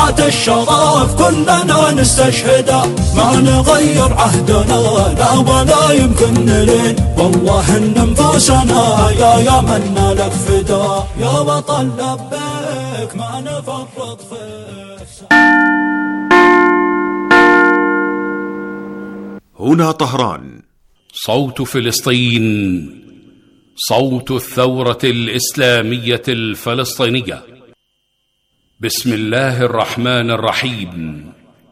ساعة الشرف كلنا نستشهده، ما نغير عهدنا لا ولا يمكن نلين، والله ان نفوسنا يا من لك فدا، يا وطن لبيك ما نفرط في هنا طهران. صوت فلسطين، صوت الثورة الإسلامية الفلسطينية. بسم الله الرحمن الرحيم.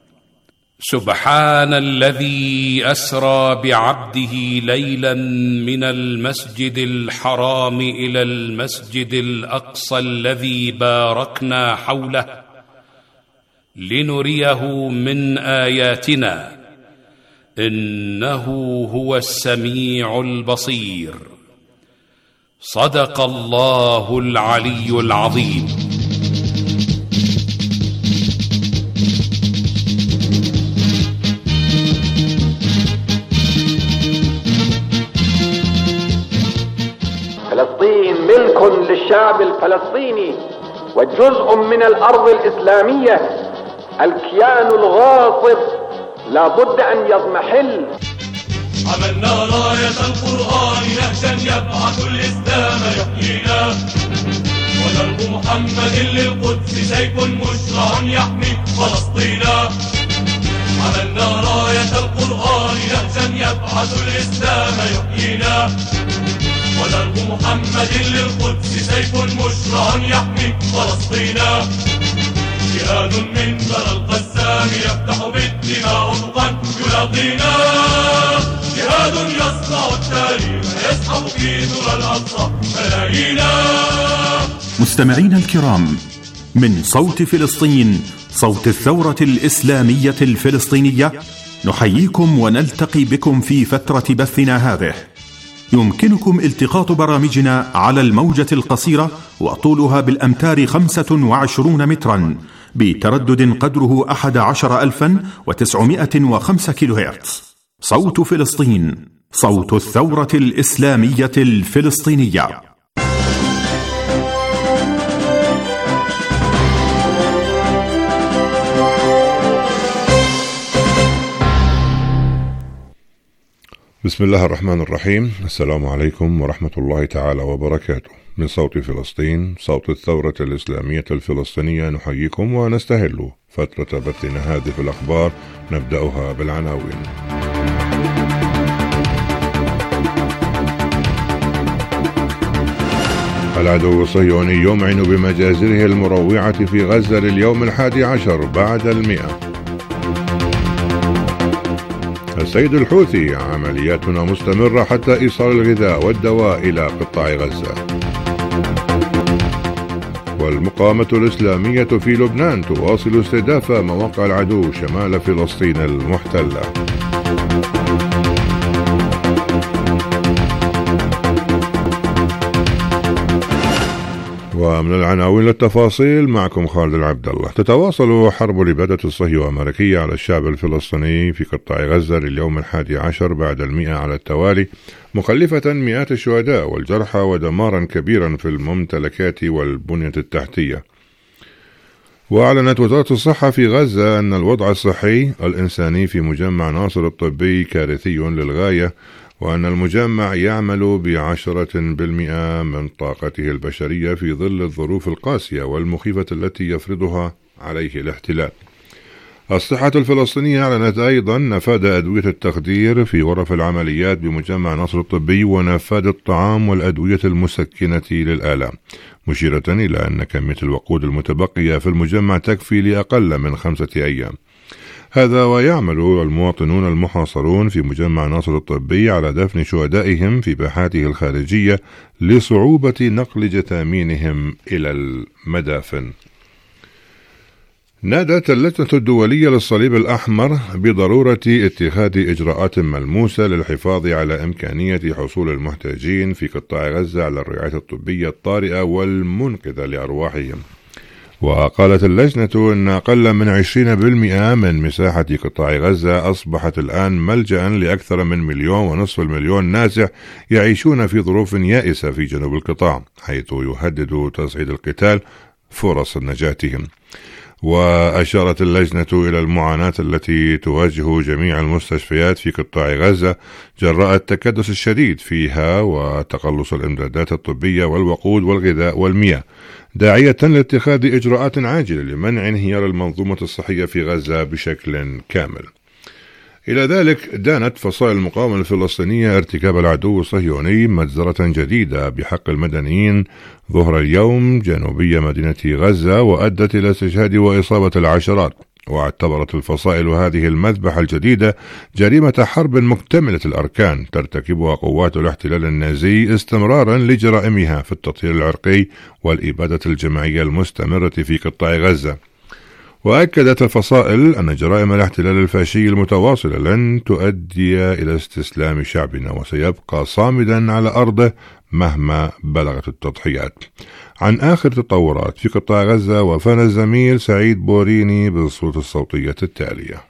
سبحان الذي أسرى بعبده ليلا من المسجد الحرام إلى المسجد الأقصى الذي باركنا حوله لنريه من آياتنا إنه هو السميع البصير. صدق الله العلي العظيم. فلسطين ملك للشعب الفلسطيني وجزء من الأرض الإسلامية. الكيان الغاصب لا بد أن يضمحل. عملنا راية القرآن نهجا يبعث الإسلام يحيينا، ودرب محمد للقدس سيف مشرع يحمي فلسطينا. عملنا راية القرآن نهجا يبعث الإسلام يحيينا، ودرب محمد للقدس سيف مشرع يحمي فلسطينا. جهاد من ذرى القسام يفتح بالدماء أفقا يلاقينا، جهاد يصنع التاريخ يسحب في ذرى الأقصى ملايينا. مستمعينا الكرام، من صوت فلسطين، صوت الثورة الإسلامية الفلسطينية، نحييكم ونلتقي بكم في فترة بثنا هذه. يمكنكم التقاط برامجنا على الموجة القصيرة وطولها بالأمتار 25 مترا بتردد قدره 11905 كيلو هرتز. صوت فلسطين، صوت الثورة الإسلامية الفلسطينية. بسم الله الرحمن الرحيم. السلام عليكم ورحمة الله تعالى وبركاته. من صوت فلسطين، صوت الثورة الإسلامية الفلسطينية، نحييكم ونستهل فترة بثنا هذه في الأخبار. نبدأها بالعناوين. العدو الصهيوني يمعن بمجازره المروعة في غزة لليوم 11 بعد 100. السيد الحوثي: عملياتنا مستمرة حتى إيصال الغذاء والدواء إلى قطاع غزة. والمقاومة الإسلامية في لبنان تواصل استهداف مواقع العدو شمال فلسطين المحتلة. ومن العناوين للتفاصيل معكم خالد العبد الله. تتواصل حرب الإبادة الصهيونية الأمريكية على الشعب الفلسطيني في قطاع غزة لليوم 11 بعد 100 على التوالي، مخلفة مئات الشهداء والجرحى ودمارا كبيرا في الممتلكات والبنية التحتية. وأعلنت وزارة الصحة في غزة أن الوضع الصحي الإنساني في مجمع ناصر الطبي كارثي للغاية، وأن المجمع يعمل ب10% من طاقته البشرية في ظل الظروف القاسية والمخيفة التي يفرضها عليه الاحتلال. الصحة الفلسطينية أعلنت أيضا نفاذ أدوية التخدير في غرف العمليات بمجمع ناصر الطبي ونفاذ الطعام والأدوية المسكنة للآلام، مشيرة إلى أن كمية الوقود المتبقية في المجمع تكفي لأقل من 5 أيام. هذا ويعمل المواطنون المحاصرون في مجمع ناصر الطبي على دفن شهدائهم في باحاته الخارجية لصعوبة نقل جثامينهم إلى المدافن. نادت اللجنة الدولية للصليب الأحمر بضرورة اتخاذ إجراءات ملموسة للحفاظ على إمكانية حصول المحتاجين في قطاع غزة على الرعاية الطبية الطارئة والمنقذة لأرواحهم. وقالت اللجنة أن أقل من 20% من مساحة قطاع غزة أصبحت الآن ملجأ لأكثر من 1.5 مليون نازح يعيشون في ظروف يائسة في جنوب القطاع، حيث يهدد تصعيد القتال فرص نجاتهم. وأشارت اللجنة إلى المعاناة التي تواجه جميع المستشفيات في قطاع غزة جراء التكدس الشديد فيها وتقلص الإمدادات الطبية والوقود والغذاء والمياه، داعية لاتخاذ إجراءات عاجلة لمنع انهيار المنظومة الصحية في غزة بشكل كامل. إلى ذلك دانت فصائل المقاومة الفلسطينية ارتكاب العدو الصهيوني مجزرة جديدة بحق المدنيين ظهر اليوم جنوبي مدينة غزة، وأدت إلى استشهاد وإصابة العشرات. واعتبرت الفصائل هذه المذبحة الجديدة جريمة حرب مكتملة الأركان ترتكبها قوات الاحتلال النازي استمرارا لجرائمها في التطهير العرقي والإبادة الجماعية المستمرة في قطاع غزة. وأكدت الفصائل أن جرائم الاحتلال الفاشي المتواصلة لن تؤدي إلى استسلام شعبنا وسيبقى صامدا على أرضه مهما بلغت التضحيات. عن آخر تطورات في قطاع غزة وفانا الزميل سعيد بوريني بالصوت الصوتية التالية.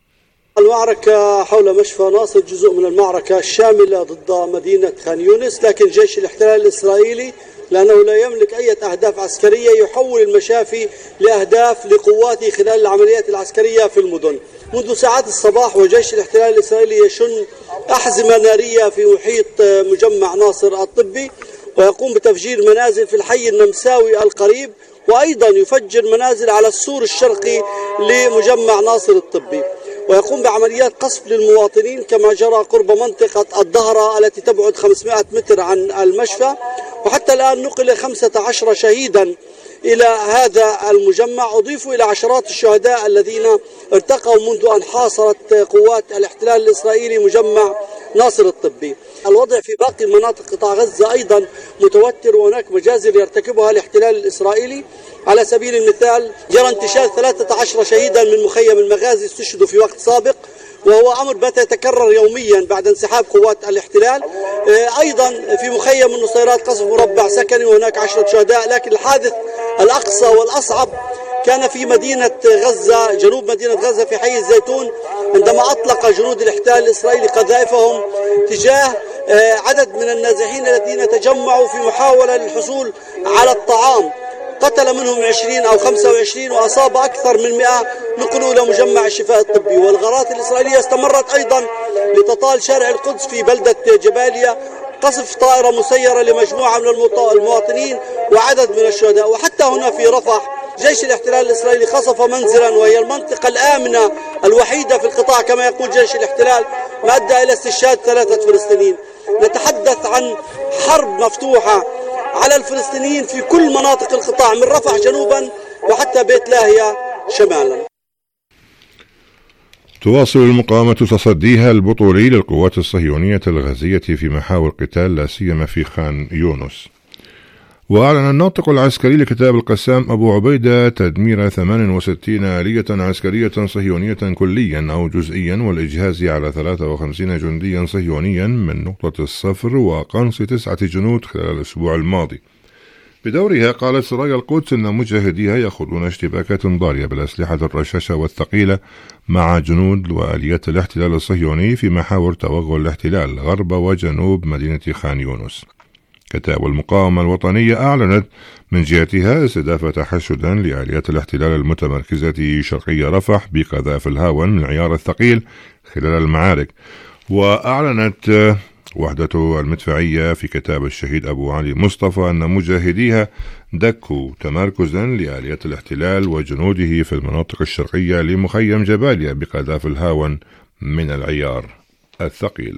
المعركة حول مشفى ناصر جزء من المعركة الشاملة ضد مدينة خان يونس، لكن جيش الاحتلال الإسرائيلي لأنه لا يملك أي أهداف عسكرية يحول المشافي لأهداف لقواته خلال العمليات العسكرية في المدن. منذ ساعات الصباح وجيش الاحتلال الإسرائيلي يشن أحزمة نارية في محيط مجمع ناصر الطبي، ويقوم بتفجير منازل في الحي النمساوي القريب، وأيضا يفجر منازل على السور الشرقي لمجمع ناصر الطبي، ويقوم بعمليات قصف للمواطنين كما جرى قرب منطقة الظهرة التي تبعد 500 متر عن المشفى. وحتى الآن نقل 15 شهيدا إلى هذا المجمع، أضيفوا إلى عشرات الشهداء الذين ارتقوا منذ أن حاصرت قوات الاحتلال الإسرائيلي مجمع ناصر الطبي. الوضع في باقي مناطق قطاع غزة أيضا متوتر، وهناك مجازر يرتكبها الاحتلال الإسرائيلي. على سبيل المثال جرى انتشال 13 شهيدا من مخيم المغازي استشهدوا في وقت سابق، وهو أمر بات يتكرر يوميا بعد انسحاب قوات الاحتلال. أيضا في مخيم النصيرات قصف مربع سكني وهناك 10 شهداء. لكن الحادث الأقصى والأصعب كان في مدينة غزة، جنوب مدينة غزة في حي الزيتون، عندما أطلق جنود الاحتلال الإسرائيلي قذائفهم تجاه عدد من النازحين الذين تجمعوا في محاولة للحصول على الطعام. قتل منهم 20 أو 25 وأصاب أكثر من 100، نقلوا إلى مجمع الشفاء الطبي. والغارات الإسرائيلية استمرت أيضا لتطال شارع القدس في بلدة جباليا، قصف طائرة مسيرة لمجموعة من المواطنين وعدد من الشهداء. وحتى هنا في رفح جيش الاحتلال الإسرائيلي قصف منزلا، وهي المنطقة الآمنة الوحيدة في القطاع كما يقول جيش الاحتلال، ما أدى إلى استشهاد 3 فلسطينيين. نتحدث عن حرب مفتوحة على الفلسطينيين في كل مناطق القطاع من رفح جنوبا وحتى بيت لاهيا شمالا. تواصل المقاومة تصديها البطولي للقوات الصهيونية الغازية في محاور قتال لا سيما في خان يونس. وأعلن الناطق العسكري لكتاب القسام أبو عبيدة تدمير 68 آلية عسكرية صهيونية كليا أو جزئيا والإجهاز على 53 جنديا صهيونيا من نقطة الصفر وقنص 9 جنود خلال الأسبوع الماضي. بدورها قالت سرايا القدس أن مجاهديها يخوضون اشتباكات ضارية بالأسلحة الرشاشة والثقيلة مع جنود وآليات الاحتلال الصهيوني في محاور توغل الاحتلال غرب وجنوب مدينة خان يونس. كتاب المقاومة الوطنية أعلنت من جهتها استهداف تحشدا لآليات الاحتلال المتمركزة شرقي رفح بقذائف الهاون من العيار الثقيل خلال المعارك. وأعلنت وحدة المدفعية في كتاب الشهيد أبو علي مصطفى أن مجاهديها دكوا تمركزا لآليات الاحتلال وجنوده في المناطق الشرقية لمخيم جباليا بقذائف الهاون من العيار الثقيل.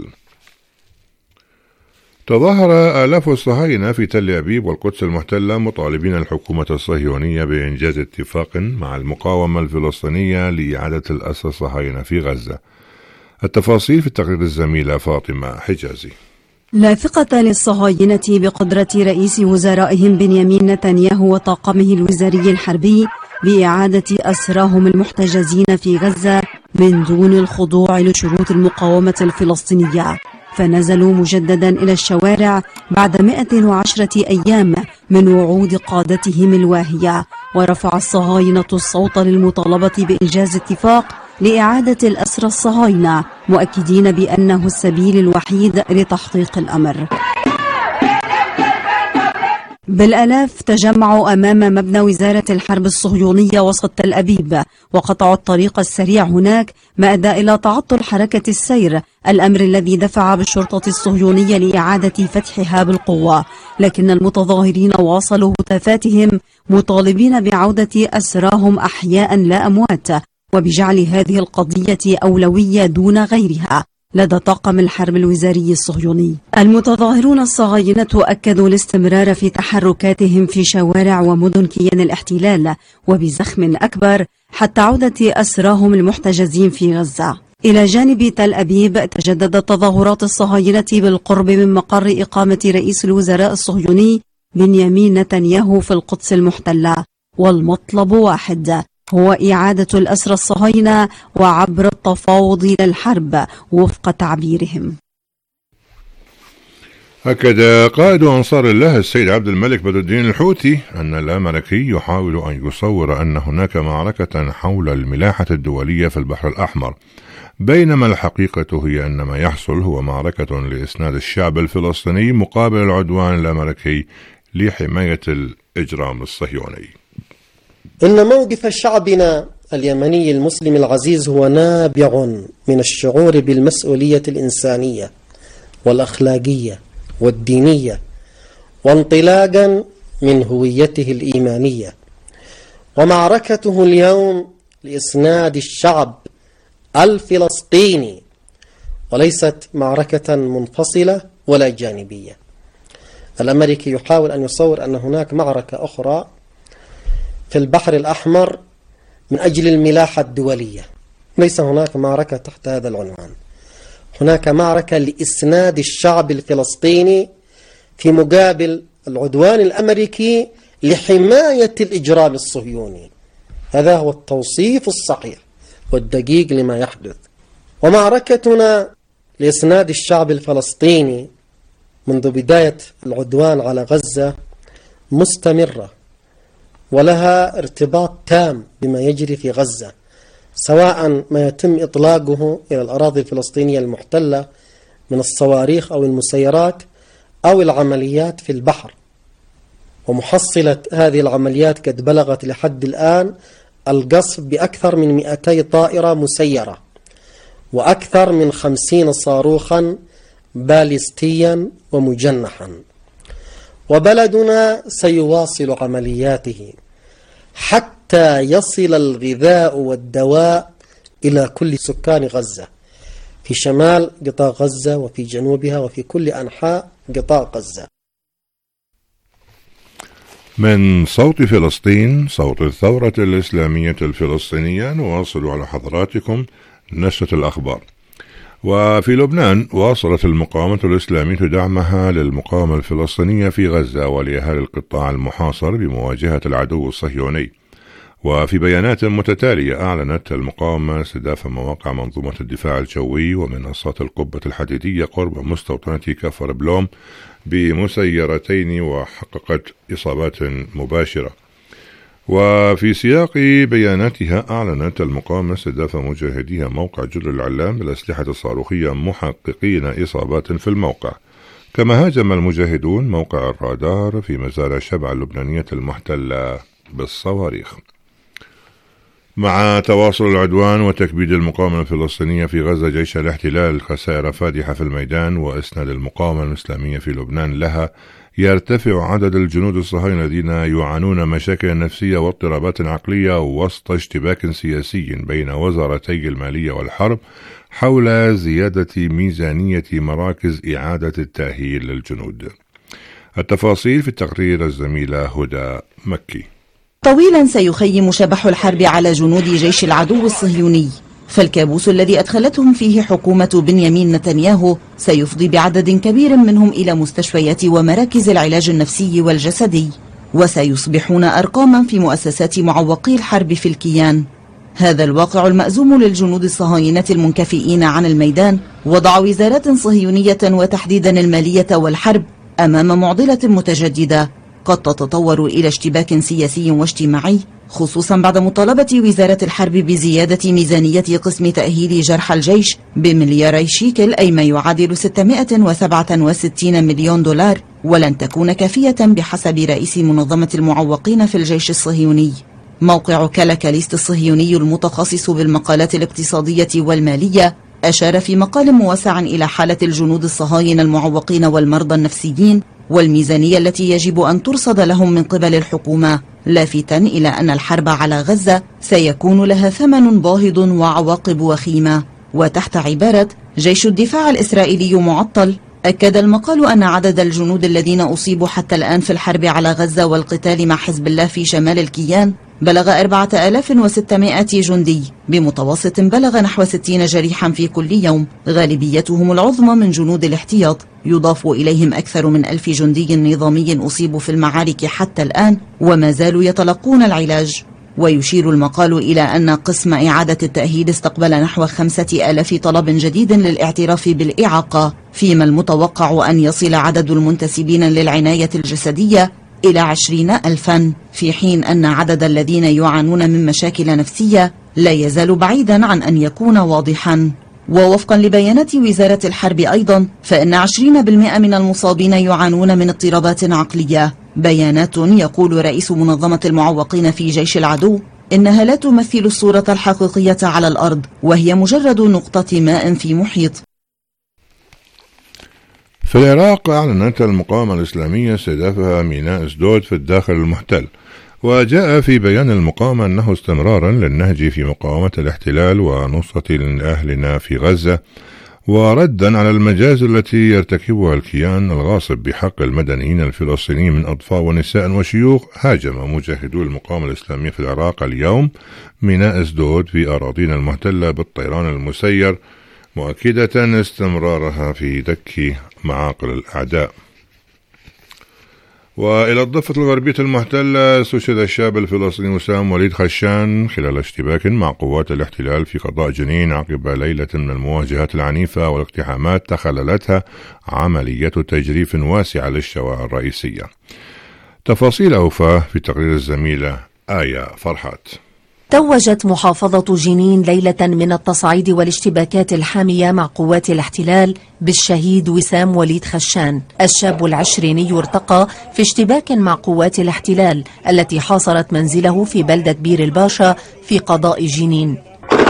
تظاهر آلاف الصهاينة في تل أبيب والقدس المحتلة مطالبين الحكومة الصهيونية بإنجاز اتفاق مع المقاومة الفلسطينية لإعادة الأسرى الصهاينة في غزة. التفاصيل في التقرير الزميلة فاطمة حجازي. لا ثقة للصهاينة بقدرة رئيس وزرائهم بنيامين نتنياهو وطاقمه الوزاري الحربي بإعادة أسراهم المحتجزين في غزة من دون الخضوع لشروط المقاومة الفلسطينية، فنزلوا مجددا إلى الشوارع بعد 110 أيام من وعود قادتهم الواهية. ورفع الصهاينة الصوت للمطالبة بإنجاز اتفاق لإعادة الأسرى الصهاينة، مؤكدين بأنه السبيل الوحيد لتحقيق الأمر. بالآلاف تجمعوا أمام مبنى وزارة الحرب الصهيونية وسط تل أبيب، وقطعوا الطريق السريع هناك، ما أدى إلى تعطل حركة السير، الأمر الذي دفع بالشرطة الصهيونية لإعادة فتحها بالقوة. لكن المتظاهرين واصلوا هتافاتهم مطالبين بعودة أسراهم أحياء لا أموات، وبجعل هذه القضية أولوية دون غيرها لدى طاقم الحرب الوزاري الصهيوني. المتظاهرون الصهاينة أكدوا الاستمرار في تحركاتهم في شوارع ومدن كيان الاحتلال وبزخم أكبر حتى عودة أسراهم المحتجزين في غزة. إلى جانب تل أبيب تجددت تظاهرات الصهاينة بالقرب من مقر إقامة رئيس الوزراء الصهيوني بنيامين نتنياهو في القدس المحتلة، والمطلب واحد، هو إعادة الأسرى الصهاينة وعبر التفاوض إلى الحرب وفق تعبيرهم. أكد قائد أنصار الله السيد عبد الملك بدر الدين الحوثي أن الأمريكي يحاول أن يصور أن هناك معركة حول الملاحة الدولية في البحر الأحمر، بينما الحقيقة هي أن ما يحصل هو معركة لإسناد الشعب الفلسطيني مقابل العدوان الأمريكي لحماية الإجرام الصهيوني. إن موقف شعبنا اليمني المسلم العزيز هو نابع من الشعور بالمسؤولية الإنسانية والأخلاقية والدينية، وانطلاقا من هويته الإيمانية. ومعركته اليوم لإسناد الشعب الفلسطيني، وليست معركة منفصلة ولا جانبية. الأمريكي يحاول أن يصور أن هناك معركة أخرى في البحر الأحمر من أجل الملاحة الدولية. ليس هناك معركة تحت هذا العنوان، هناك معركة لإسناد الشعب الفلسطيني في مقابل العدوان الأمريكي لحماية الإجرام الصهيوني. هذا هو التوصيف الصحيح والدقيق لما يحدث. ومعركتنا لإسناد الشعب الفلسطيني منذ بداية العدوان على غزة مستمرة، ولها ارتباط تام بما يجري في غزة، سواء ما يتم إطلاقه إلى الأراضي الفلسطينية المحتلة من الصواريخ أو المسيرات أو العمليات في البحر. ومحصلة هذه العمليات قد بلغت لحد الآن القصف بأكثر من 200 طائرة مسيرة وأكثر من 50 صاروخا باليستيا ومجنحا. وبلدنا سيواصل عملياته حتى يصل الغذاء والدواء إلى كل سكان غزة، في شمال قطاع غزة وفي جنوبها وفي كل أنحاء قطاع غزة. من صوت فلسطين، صوت الثورة الإسلامية الفلسطينية، نواصل على حضراتكم نشرة الأخبار. وفي لبنان واصلت المقاومة الإسلامية دعمها للمقاومة الفلسطينية في غزة ولأهالي القطاع المحاصر بمواجهة العدو الصهيوني. وفي بيانات متتالية أعلنت المقاومة استهداف مواقع منظومة الدفاع الجوي ومنصات القبة الحديدية قرب مستوطنة كفر بلوم بمسيرتين، وحققت إصابات مباشرة. وفي سياق بياناتها أعلنت المقاومة استهداف مجاهديها موقع جر العلام بالأسلحة الصاروخية محققين إصابات في الموقع. كما هاجم المجاهدون موقع الرادار في مزارع شبع اللبنانية المحتلة بالصواريخ. مع تواصل العدوان وتكبيد المقاومة الفلسطينية في غزة جيش الاحتلال خسائر فادحة في الميدان وإسناد المقاومة الإسلامية في لبنان لها، يرتفع عدد الجنود الصهاينة الذين يعانون مشاكل نفسية واضطرابات عقلية وسط اشتباك سياسي بين وزارتي المالية والحرب حول زيادة ميزانية مراكز إعادة التأهيل للجنود. التفاصيل في التقرير الزميلة هدى مكي. طويلا سيخيم شبح الحرب على جنود جيش العدو الصهيوني، فالكابوس الذي أدخلتهم فيه حكومة بنيامين نتنياهو سيفضي بعدد كبير منهم إلى مستشفيات ومراكز العلاج النفسي والجسدي، وسيصبحون أرقاما في مؤسسات معوقي الحرب في الكيان. هذا الواقع المأزوم للجنود الصهاينة المنكفئين عن الميدان وضع وزارات صهيونية وتحديدا المالية والحرب أمام معضلة متجددة قد تتطور إلى اشتباك سياسي واجتماعي خصوصا بعد مطالبة وزارة الحرب بزيادة ميزانية قسم تأهيل جرحى الجيش بملياري شيكل، أي ما يعادل 667 مليون دولار، ولن تكون كافية بحسب رئيس منظمة المعوقين في الجيش الصهيوني. موقع كالاكاليست الصهيوني المتخصص بالمقالات الاقتصادية والمالية أشار في مقال موسع إلى حالة الجنود الصهاينة المعوقين والمرضى النفسيين والميزانية التي يجب أن ترصد لهم من قبل الحكومة، لافتا إلى أن الحرب على غزة سيكون لها ثمن باهظ وعواقب وخيمة. وتحت عبارة جيش الدفاع الإسرائيلي معطل، أكد المقال أن عدد الجنود الذين أصيبوا حتى الآن في الحرب على غزة والقتال مع حزب الله في شمال الكيان بلغ 4600 جندي، بمتوسط بلغ نحو 60 جريحا في كل يوم، غالبيتهم العظمى من جنود الاحتياط، يضاف إليهم أكثر من 1000 جندي نظامي أصيبوا في المعارك حتى الآن وما زالوا يتلقون العلاج. ويشير المقال إلى أن قسم إعادة التأهيل استقبل نحو 5000 طلب جديد للاعتراف بالإعاقة، فيما المتوقع أن يصل عدد المنتسبين للعناية الجسدية إلى 20,000، في حين أن عدد الذين يعانون من مشاكل نفسية لا يزال بعيدا عن أن يكون واضحا. ووفقا لبيانات وزارة الحرب أيضا، فإن 20% من المصابين يعانون من اضطرابات عقلية. بيانات يقول رئيس منظمة المعوقين في جيش العدو إنها لا تمثل الصورة الحقيقية على الأرض، وهي مجرد نقطة ماء في محيط. في العراق أعلنت المقاومة الإسلامية استهدافها ميناء أسدود في الداخل المحتل، وجاء في بيان المقاومة أنه استمرارا للنهج في مقاومة الاحتلال ونصرة أهلنا في غزة، وردا على المجازر التي يرتكبها الكيان الغاصب بحق المدنيين الفلسطينيين من أطفال ونساء وشيوخ. هاجم مجاهدو المقاومة الإسلامية في العراق اليوم ميناء أسدود في أراضينا المحتلة بالطيران المسير، مؤكدة استمرارها في دك معاقل الأعداء. وإلى الضفة الغربية المحتلة، استشهد الشاب الفلسطيني وسام وليد خشان خلال اشتباك مع قوات الاحتلال في قضاء جنين عقب ليلة من المواجهات العنيفة والاقتحامات تخللتها عملية تجريف واسعة للشوارع الرئيسية. تفاصيل أوفى في تقرير الزميلة آية فرحات. توجت محافظة جنين ليلة من التصعيد والاشتباكات الحامية مع قوات الاحتلال بالشهيد وسام وليد خشان. الشاب العشريني ارتقى في اشتباك مع قوات الاحتلال التي حاصرت منزله في بلدة بير الباشا في قضاء جنين.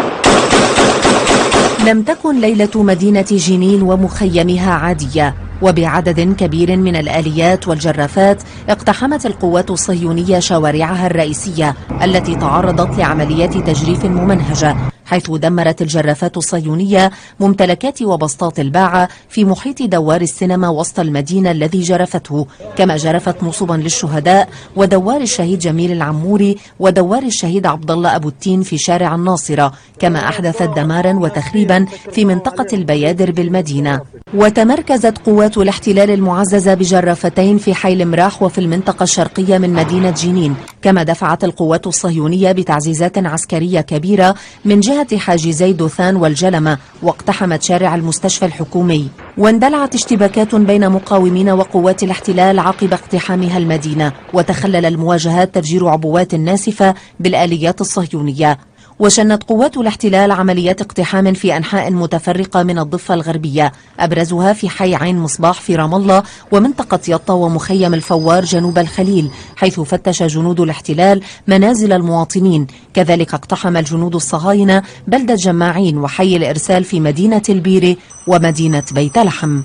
لم تكن ليلة مدينة جنين ومخيمها عادية، وبعدد كبير من الآليات والجرافات اقتحمت القوات الصهيونية شوارعها الرئيسية التي تعرضت لعمليات تجريف ممنهجة، حيث دمرت الجرافات الصهيونية ممتلكات وبسطات الباعة في محيط دوار السينما وسط المدينة الذي جرفته، كما جرفت نصبا للشهداء ودوار الشهيد جميل العموري ودوار الشهيد عبد الله أبو التين في شارع الناصرة، كما أحدثت دمارا وتخريبا في منطقة البيادر بالمدينة. وتمركزت قوات الاحتلال المعززة بجرافتين في حي المراح وفي المنطقة الشرقية من مدينة جنين، كما دفعت القوات الصهيونية بتعزيزات عسكرية كبيرة من جهة حاجزي دوثان والجلمة، واقتحمت شارع المستشفى الحكومي. واندلعت اشتباكات بين مقاومين وقوات الاحتلال عقب اقتحامها المدينة، وتخلل المواجهات تفجير عبوات ناسفة بالآليات الصهيونية. وشنت قوات الاحتلال عمليات اقتحام في أنحاء متفرقة من الضفة الغربية، أبرزها في حي عين مصباح في رام الله ومنطقة يطا ومخيم الفوار جنوب الخليل، حيث فتش جنود الاحتلال منازل المواطنين. كذلك اقتحم الجنود الصهاينة بلدة جماعين وحي الإرسال في مدينة البيرة ومدينة بيت لحم.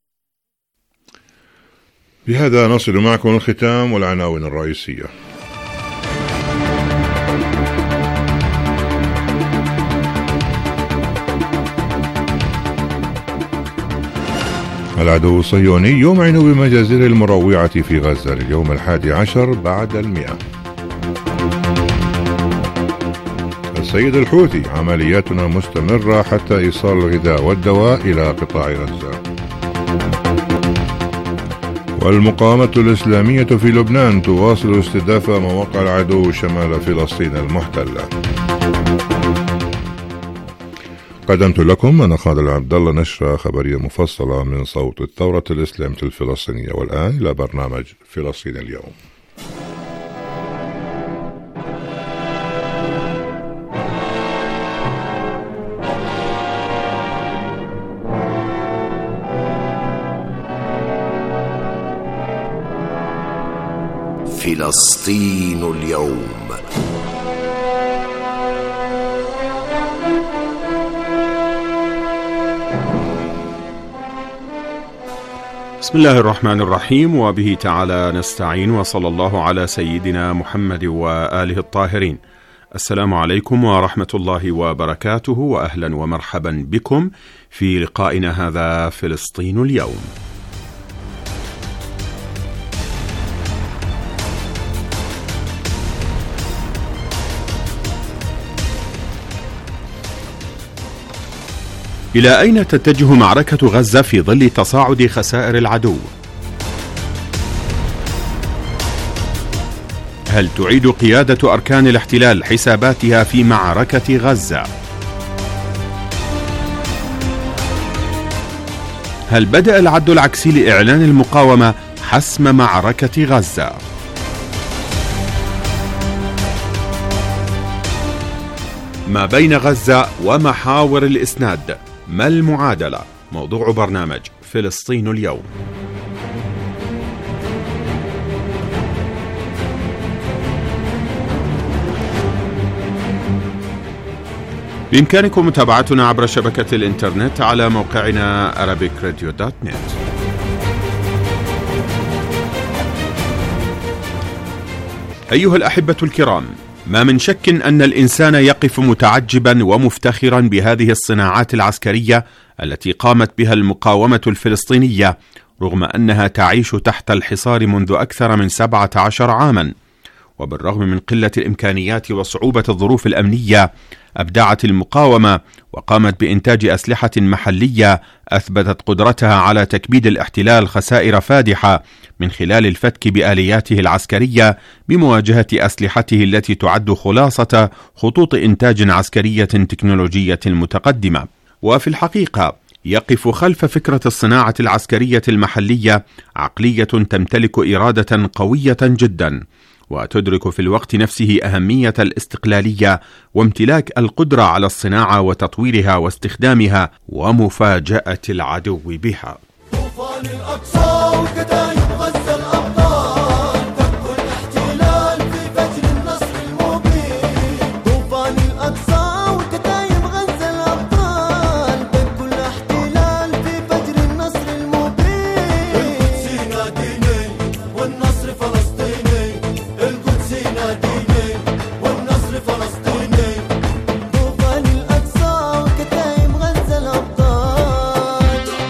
بهذا نصل معكم الختام والعناوين الرئيسية. العدو الصهيوني يمعن بمجازره المروعة في غزة لليوم 11 بعد 100. السيد الحوثي: عملياتنا مستمرة حتى إيصال الغذاء والدواء إلى قطاع غزة. والمقاومة الإسلامية في لبنان تواصل استهداف مواقع العدو شمال فلسطين المحتلة. قدمت لكم أنا خالد عبد الله نشرة خبرية مفصلة من صوت الثورة الإسلامية الفلسطينية. والآن إلى برنامج فلسطين اليوم. فلسطين اليوم. بسم الله الرحمن الرحيم، وبه تعالى نستعين، وصلى الله على سيدنا محمد وآله الطاهرين. السلام عليكم ورحمة الله وبركاته، وأهلا ومرحبا بكم في لقائنا هذا فلسطين اليوم. إلى أين تتجه معركة غزة في ظل تصاعد خسائر العدو؟ هل تعيد قيادة أركان الاحتلال حساباتها في معركة غزة؟ هل بدأ العد العكسي لإعلان المقاومة حسم معركة غزة؟ ما بين غزة ومحاور الإسناد، ما المعادلة؟ موضوع برنامج فلسطين اليوم. بإمكانكم متابعتنا عبر شبكة الإنترنت على موقعنا arabicradio.net. أيها الأحبة الكرام، ما من شك أن الإنسان يقف متعجبا ومفتخرا بهذه الصناعات العسكرية التي قامت بها المقاومة الفلسطينية، رغم أنها تعيش تحت الحصار منذ أكثر من 17 عاما. وبالرغم من قلة الإمكانيات وصعوبة الظروف الأمنية، أبدعت المقاومة وقامت بإنتاج أسلحة محلية أثبتت قدرتها على تكبيد الاحتلال خسائر فادحة من خلال الفتك بآلياته العسكرية بمواجهة أسلحته التي تعد خلاصة خطوط إنتاج عسكرية تكنولوجية متقدمة. وفي الحقيقة يقف خلف فكرة الصناعة العسكرية المحلية عقلية تمتلك إرادة قوية جدا، وتدرك في الوقت نفسه أهمية الاستقلالية وامتلاك القدرة على الصناعة وتطويرها واستخدامها ومفاجأة العدو بها. طوفان الأقصى وكتايب غزة الأبطال، فكوا الاحتلال في فجر النصر المبين. طوفان الأقصى وكتايب غزة الأبطال، فكوا الاحتلال في فجر النصر المبين. القدس ناديني والنصر فلسطيني، القدس ناديني والنصر فلسطيني. طوفان الأقصى وكتايب غزة الأبطال.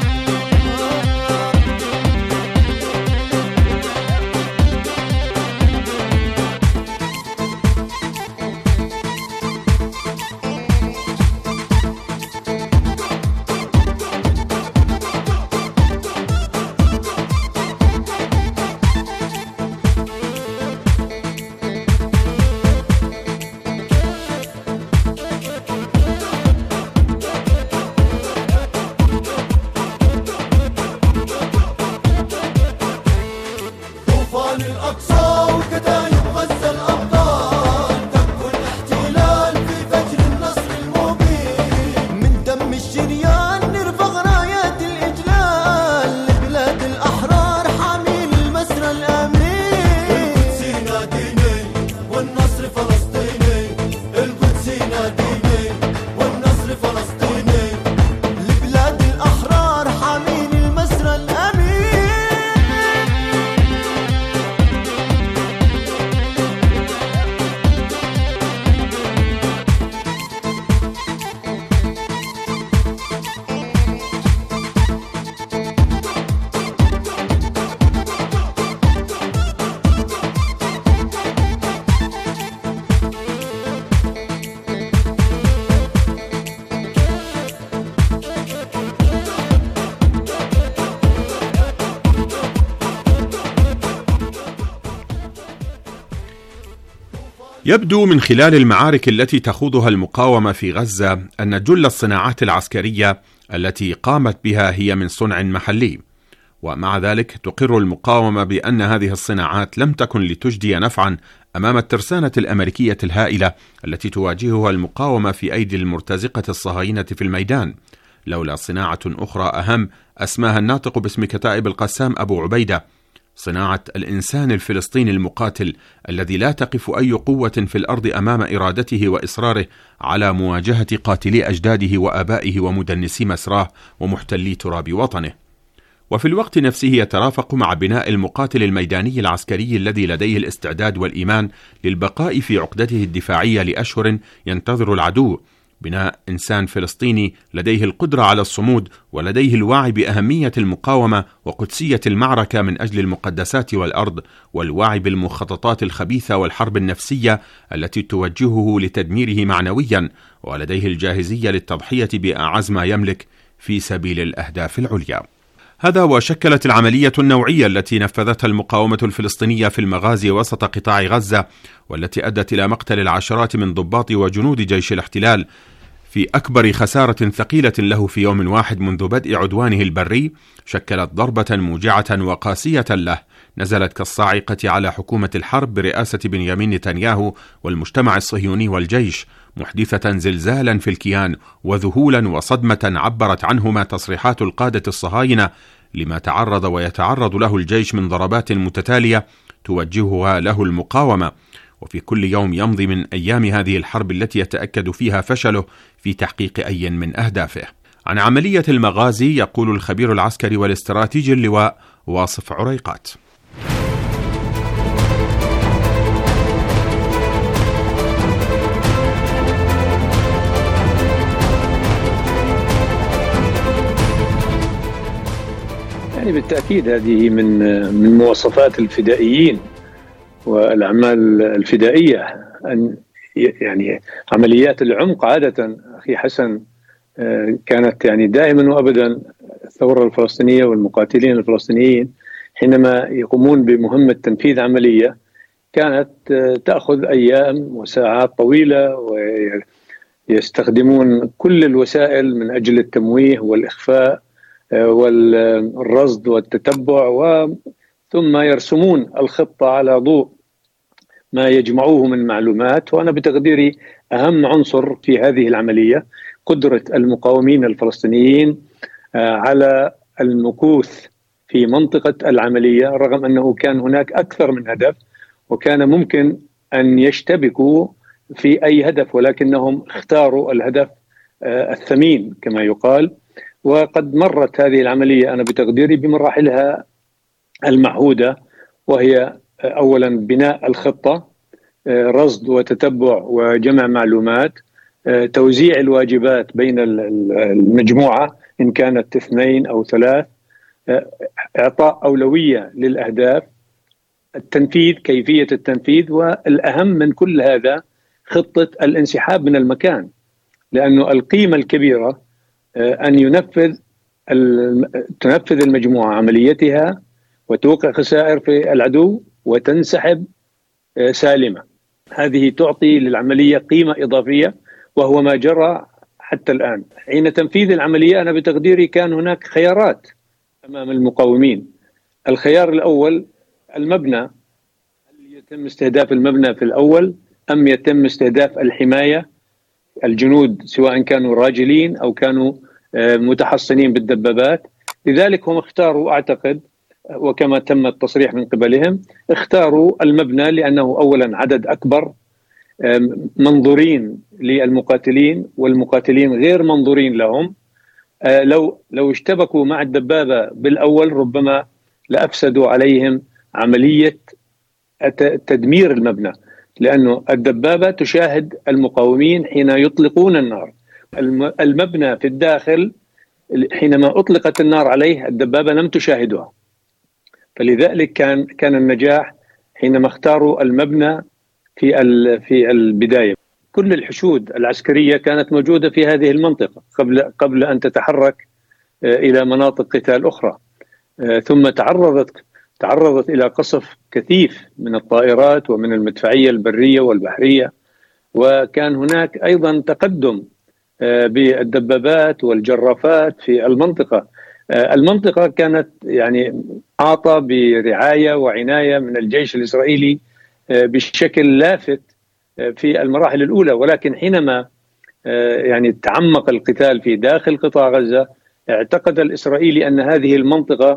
طوفان الأقصى وكتايب غزة الأبطال، فكوا الاحتلال في فجر النصر المبين. من دم الشريان نرفع رايات الإجلال، لبلاد الأحرار حامين المسرى الأمين. القدس ناديني والنصر فلسطيني، القدس ناديني والنصر فلسطيني. لبلاد الأحرار حامين المسرى الأمين. يبدو من خلال المعارك التي تخوضها المقاومة في غزة أن جل الصناعات العسكرية التي قامت بها هي من صنع محلي، ومع ذلك تقر المقاومة بأن هذه الصناعات لم تكن لتجدي نفعا أمام الترسانة الأمريكية الهائلة التي تواجهها المقاومة في أيدي المرتزقة الصهاينة في الميدان، لولا صناعة أخرى أهم أسماها الناطق باسم كتائب القسام أبو عبيدة، صناعة الإنسان الفلسطيني المقاتل الذي لا تقف أي قوة في الأرض أمام إرادته وإصراره على مواجهة قاتلي أجداده وآبائه ومدنسي مسراه ومحتلي تراب وطنه. وفي الوقت نفسه يترافق مع بناء المقاتل الميداني العسكري الذي لديه الاستعداد والإيمان للبقاء في عقدته الدفاعية لأشهر ينتظر العدو، بناء إنسان فلسطيني لديه القدرة على الصمود ولديه الوعي بأهمية المقاومة وقدسية المعركة من أجل المقدسات والأرض، والوعي بالمخططات الخبيثة والحرب النفسية التي توجهه لتدميره معنويا، ولديه الجاهزية للتضحية بأعز ما يملك في سبيل الأهداف العليا. هذا وشكلت العملية النوعية التي نفذتها المقاومة الفلسطينية في المغازي وسط قطاع غزة، والتي أدت إلى مقتل العشرات من ضباط وجنود جيش الاحتلال في أكبر خسارة ثقيلة له في يوم واحد منذ بدء عدوانه البري، شكلت ضربة موجعة وقاسية له نزلت كالصاعقة على حكومة الحرب برئاسة بنيامين نتنياهو والمجتمع الصهيوني والجيش، محدثة زلزالا في الكيان وذهولا وصدمة عبرت عنهما تصريحات القادة الصهاينة لما تعرض ويتعرض له الجيش من ضربات متتالية توجهها له المقاومة. وفي كل يوم يمضي من أيام هذه الحرب التي يتأكد فيها فشله في تحقيق أي من أهدافه. عن عملية المغازي يقول الخبير العسكري والاستراتيجي اللواء واصف عريقات: يعني بالتأكيد هذه من مواصفات الفدائيين والأعمال الفدائية، أن يعني عمليات العمق عادة أخي حسن كانت يعني دائما وأبدا الثورة الفلسطينية والمقاتلين الفلسطينيين حينما يقومون بمهمة تنفيذ عملية كانت تأخذ أيام وساعات طويلة، ويستخدمون كل الوسائل من أجل التمويه والإخفاء والرصد والتتبع، ثم يرسمون الخطة على ضوء ما يجمعوه من معلومات. وأنا بتقديري أهم عنصر في هذه العملية قدرة المقاومين الفلسطينيين على المكوث في منطقة العملية، رغم أنه كان هناك أكثر من هدف وكان ممكن أن يشتبكوا في أي هدف، ولكنهم اختاروا الهدف الثمين كما يقال. وقد مرت هذه العملية أنا بتقديري بمراحلها المعهودة، وهي أولا بناء الخطة، رصد وتتبع وجمع معلومات، توزيع الواجبات بين المجموعة إن كانت 2 أو 3، إعطاء أولوية للأهداف، التنفيذ، كيفية التنفيذ، والأهم من كل هذا خطة الانسحاب من المكان، لأنه القيمة الكبيرة أن تنفذ المجموعة عمليتها وتوقع خسائر في العدو وتنسحب سالمة. هذه تعطي للعملية قيمة إضافية، وهو ما جرى حتى الآن. حين تنفيذ العملية أنا بتقديري كان هناك خيارات أمام المقاومين. الخيار الأول المبنى، هل يتم استهداف المبنى في الأول أم يتم استهداف الحماية، الجنود سواء كانوا راجلين أو كانوا متحصنين بالدبابات؟ لذلك هم اختاروا، أعتقد وكما تم التصريح من قبلهم، اختاروا المبنى لأنه أولا عدد أكبر، منظورين للمقاتلين والمقاتلين غير منظورين لهم. لو اشتبكوا مع الدبابة بالأول ربما لأفسدوا عليهم عملية تدمير المبنى، لأنه الدبابة تشاهد المقاومين حين يطلقون النار. المبنى في الداخل حينما أطلقت النار عليه الدبابة لم تشاهدها، فلذلك كان النجاح حينما اختاروا المبنى في البداية. كل الحشود العسكرية كانت موجودة في هذه المنطقة قبل أن تتحرك إلى مناطق قتال أخرى، ثم تعرضت إلى قصف كثيف من الطائرات ومن المدفعية البرية والبحرية، وكان هناك أيضا تقدم بالدبابات والجرافات في المنطقة. المنطقة كانت يعني عاطة برعاية وعناية من الجيش الإسرائيلي بشكل لافت في المراحل الأولى، ولكن حينما يعني تعمق القتال في داخل قطاع غزة اعتقد الإسرائيلي أن هذه المنطقة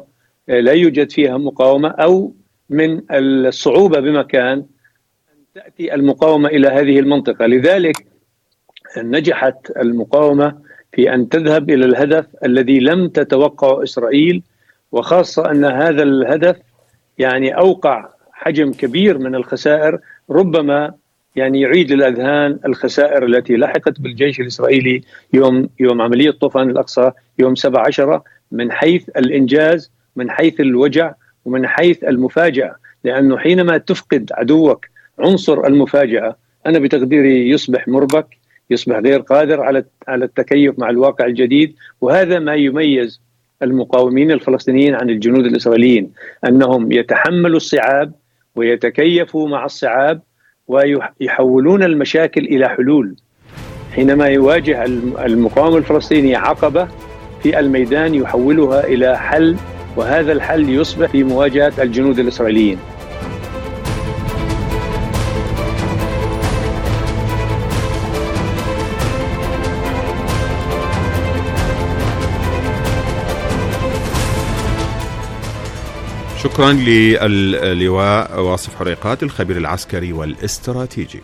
لا يوجد فيها مقاومة، أو من الصعوبة بمكان أن تأتي المقاومة إلى هذه المنطقة. لذلك نجحت المقاومة في أن تذهب إلى الهدف الذي لم تتوقعه إسرائيل، وخاصة أن هذا الهدف يعني أوقع حجم كبير من الخسائر، ربما يعني يعيد للأذهان الخسائر التي لحقت بالجيش الإسرائيلي يوم عملية طوفان الأقصى يوم 17، من حيث الإنجاز، من حيث الوجع، ومن حيث المفاجأة. لأنه حينما تفقد عدوك عنصر المفاجأة، أنا بتقديري يصبح مربك، يصبح غير قادر على التكيف مع الواقع الجديد. وهذا ما يميز المقاومين الفلسطينيين عن الجنود الإسرائيليين، أنهم يتحملوا الصعاب ويتكيفوا مع الصعاب ويحولون المشاكل إلى حلول. حينما يواجه المقاوم الفلسطيني عقبة في الميدان يحولها إلى حل، وهذا الحل يصبح في مواجهة الجنود الإسرائيليين. شكرا للواء واصف حريقات الخبير العسكري والاستراتيجي.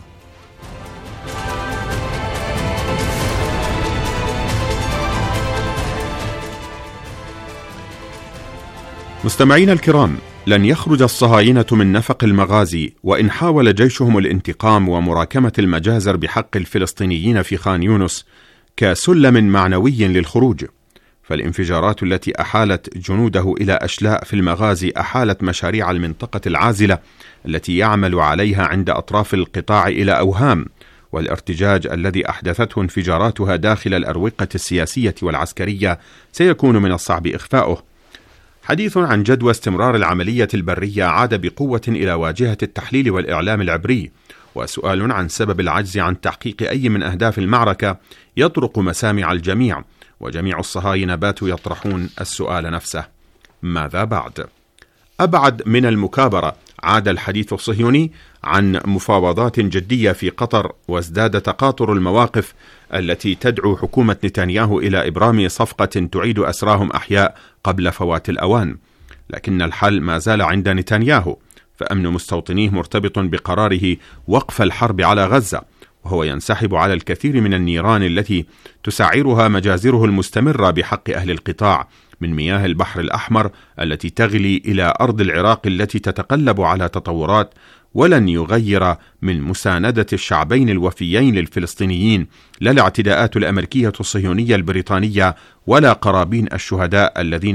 مستمعينا الكرام، لن يخرج الصهاينة من نفق المغازي وإن حاول جيشهم الانتقام ومراكمة المجازر بحق الفلسطينيين في خان يونس كسلم معنوي للخروج. فالانفجارات التي أحالت جنوده إلى أشلاء في المغازي أحالت مشاريع المنطقة العازلة التي يعمل عليها عند أطراف القطاع إلى أوهام، والارتجاج الذي أحدثته انفجاراتها داخل الأروقة السياسية والعسكرية سيكون من الصعب إخفاؤه. حديث عن جدوى استمرار العملية البرية عاد بقوة إلى واجهة التحليل والإعلام العبري، وسؤال عن سبب العجز عن تحقيق أي من أهداف المعركة يطرق مسامع الجميع، وجميع الصهاينة باتوا يطرحون السؤال نفسه: ماذا بعد؟ أبعد من المكابرة عاد الحديث الصهيوني عن مفاوضات جدية في قطر، وازداد تقاطر المواقف التي تدعو حكومة نتنياهو إلى إبرام صفقة تعيد أسراهم أحياء قبل فوات الأوان. لكن الحل ما زال عند نتنياهو، فأمن مستوطنيه مرتبط بقراره وقف الحرب على غزة، وهو ينسحب على الكثير من النيران التي تسعرها مجازره المستمرة بحق أهل القطاع من مياه البحر الأحمر التي تغلي إلى أرض العراق التي تتقلب على تطورات، ولن يغير من مساندة الشعبين الوفيين للفلسطينيين لا الاعتداءات الأمريكية الصهيونية البريطانية ولا قرابين الشهداء الذين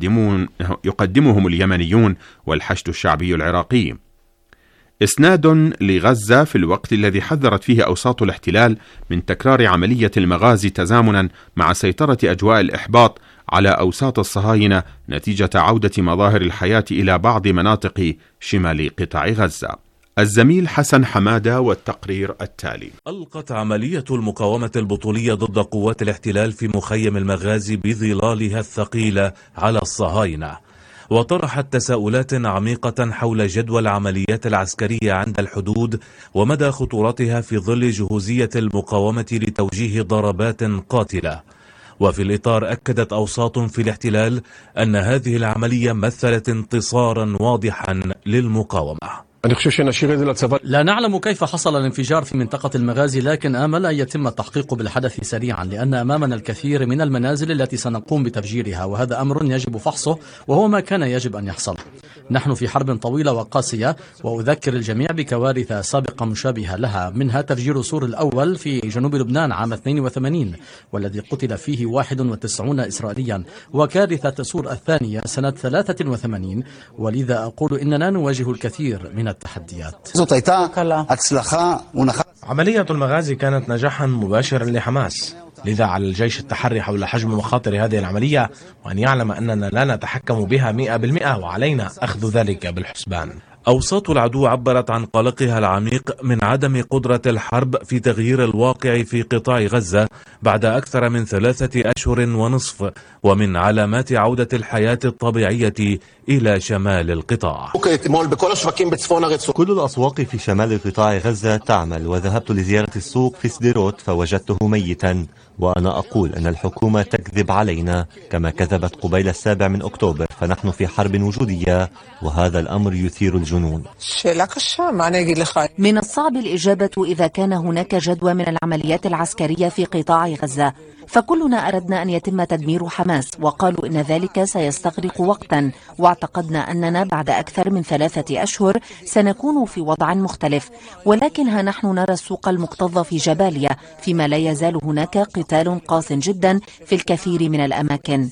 يقدمهم اليمنيون والحشد الشعبي العراقي. إسناد لغزة في الوقت الذي حذرت فيه أوساط الاحتلال من تكرار عملية المغازي تزامنا مع سيطرة أجواء الإحباط على أوساط الصهاينة نتيجة عودة مظاهر الحياة إلى بعض مناطق شمال قطاع غزة. الزميل حسن حمادة والتقرير التالي. ألقت عملية المقاومة البطولية ضد قوات الاحتلال في مخيم المغازي بظلالها الثقيلة على الصهاينة، وطرحت تساؤلات عميقة حول جدوى العمليات العسكرية عند الحدود ومدى خطورتها في ظل جهوزية المقاومة لتوجيه ضربات قاتلة. وفي الإطار أكدت أوساط في الاحتلال أن هذه العملية مثلت انتصارا واضحا للمقاومة. لا نعلم كيف حصل الانفجار في منطقة المغازي، لكن آمل أن يتم التحقيق بالحدث سريعا، لأن أمامنا الكثير من المنازل التي سنقوم بتفجيرها، وهذا أمر يجب فحصه، وهو ما كان يجب أن يحصل. نحن في حرب طويلة وقاسية، وأذكر الجميع بكوارث سابقة مشابهة لها، منها تفجير سور الأول في جنوب لبنان عام 82 والذي قتل فيه 91 إسرائيليا، وكارثة سور الثانية سنة 83. ولذا أقول إننا نواجه الكثير من التحديات. عملية المغازي كانت نجاحا مباشرا لحماس، لذا على الجيش التحري حول حجم مخاطر هذه العملية، وأن يعلم أننا لا نتحكم بها 100%، وعلينا أخذ ذلك بالحسبان. أوساط العدو عبرت عن قلقها العميق من عدم قدرة الحرب في تغيير الواقع في قطاع غزة بعد أكثر من 3 أشهر ونصف، ومن علامات عودة الحياة الطبيعية إلى شمال القطاع. كل الأسواق في شمال قطاع غزة تعمل، وذهبت لزيارة السوق في سديروت فوجدته ميتا، وأنا أقول أن الحكومة تكذب علينا كما كذبت قبيل 7 أكتوبر، فنحن في حرب وجودية وهذا الأمر يثير الجنون. من الصعب الإجابة إذا كان هناك جدوى من العمليات العسكرية في قطاع غزة، فكلنا أردنا أن يتم تدمير حماس، وقالوا إن ذلك سيستغرق وقتا، واعتقدنا أننا بعد أكثر من 3 أشهر سنكون في وضع مختلف، ولكن ها نحن نرى السوق المكتظ في جباليا، فيما لا يزال هناك قتال قاس جدا في الكثير من الأماكن.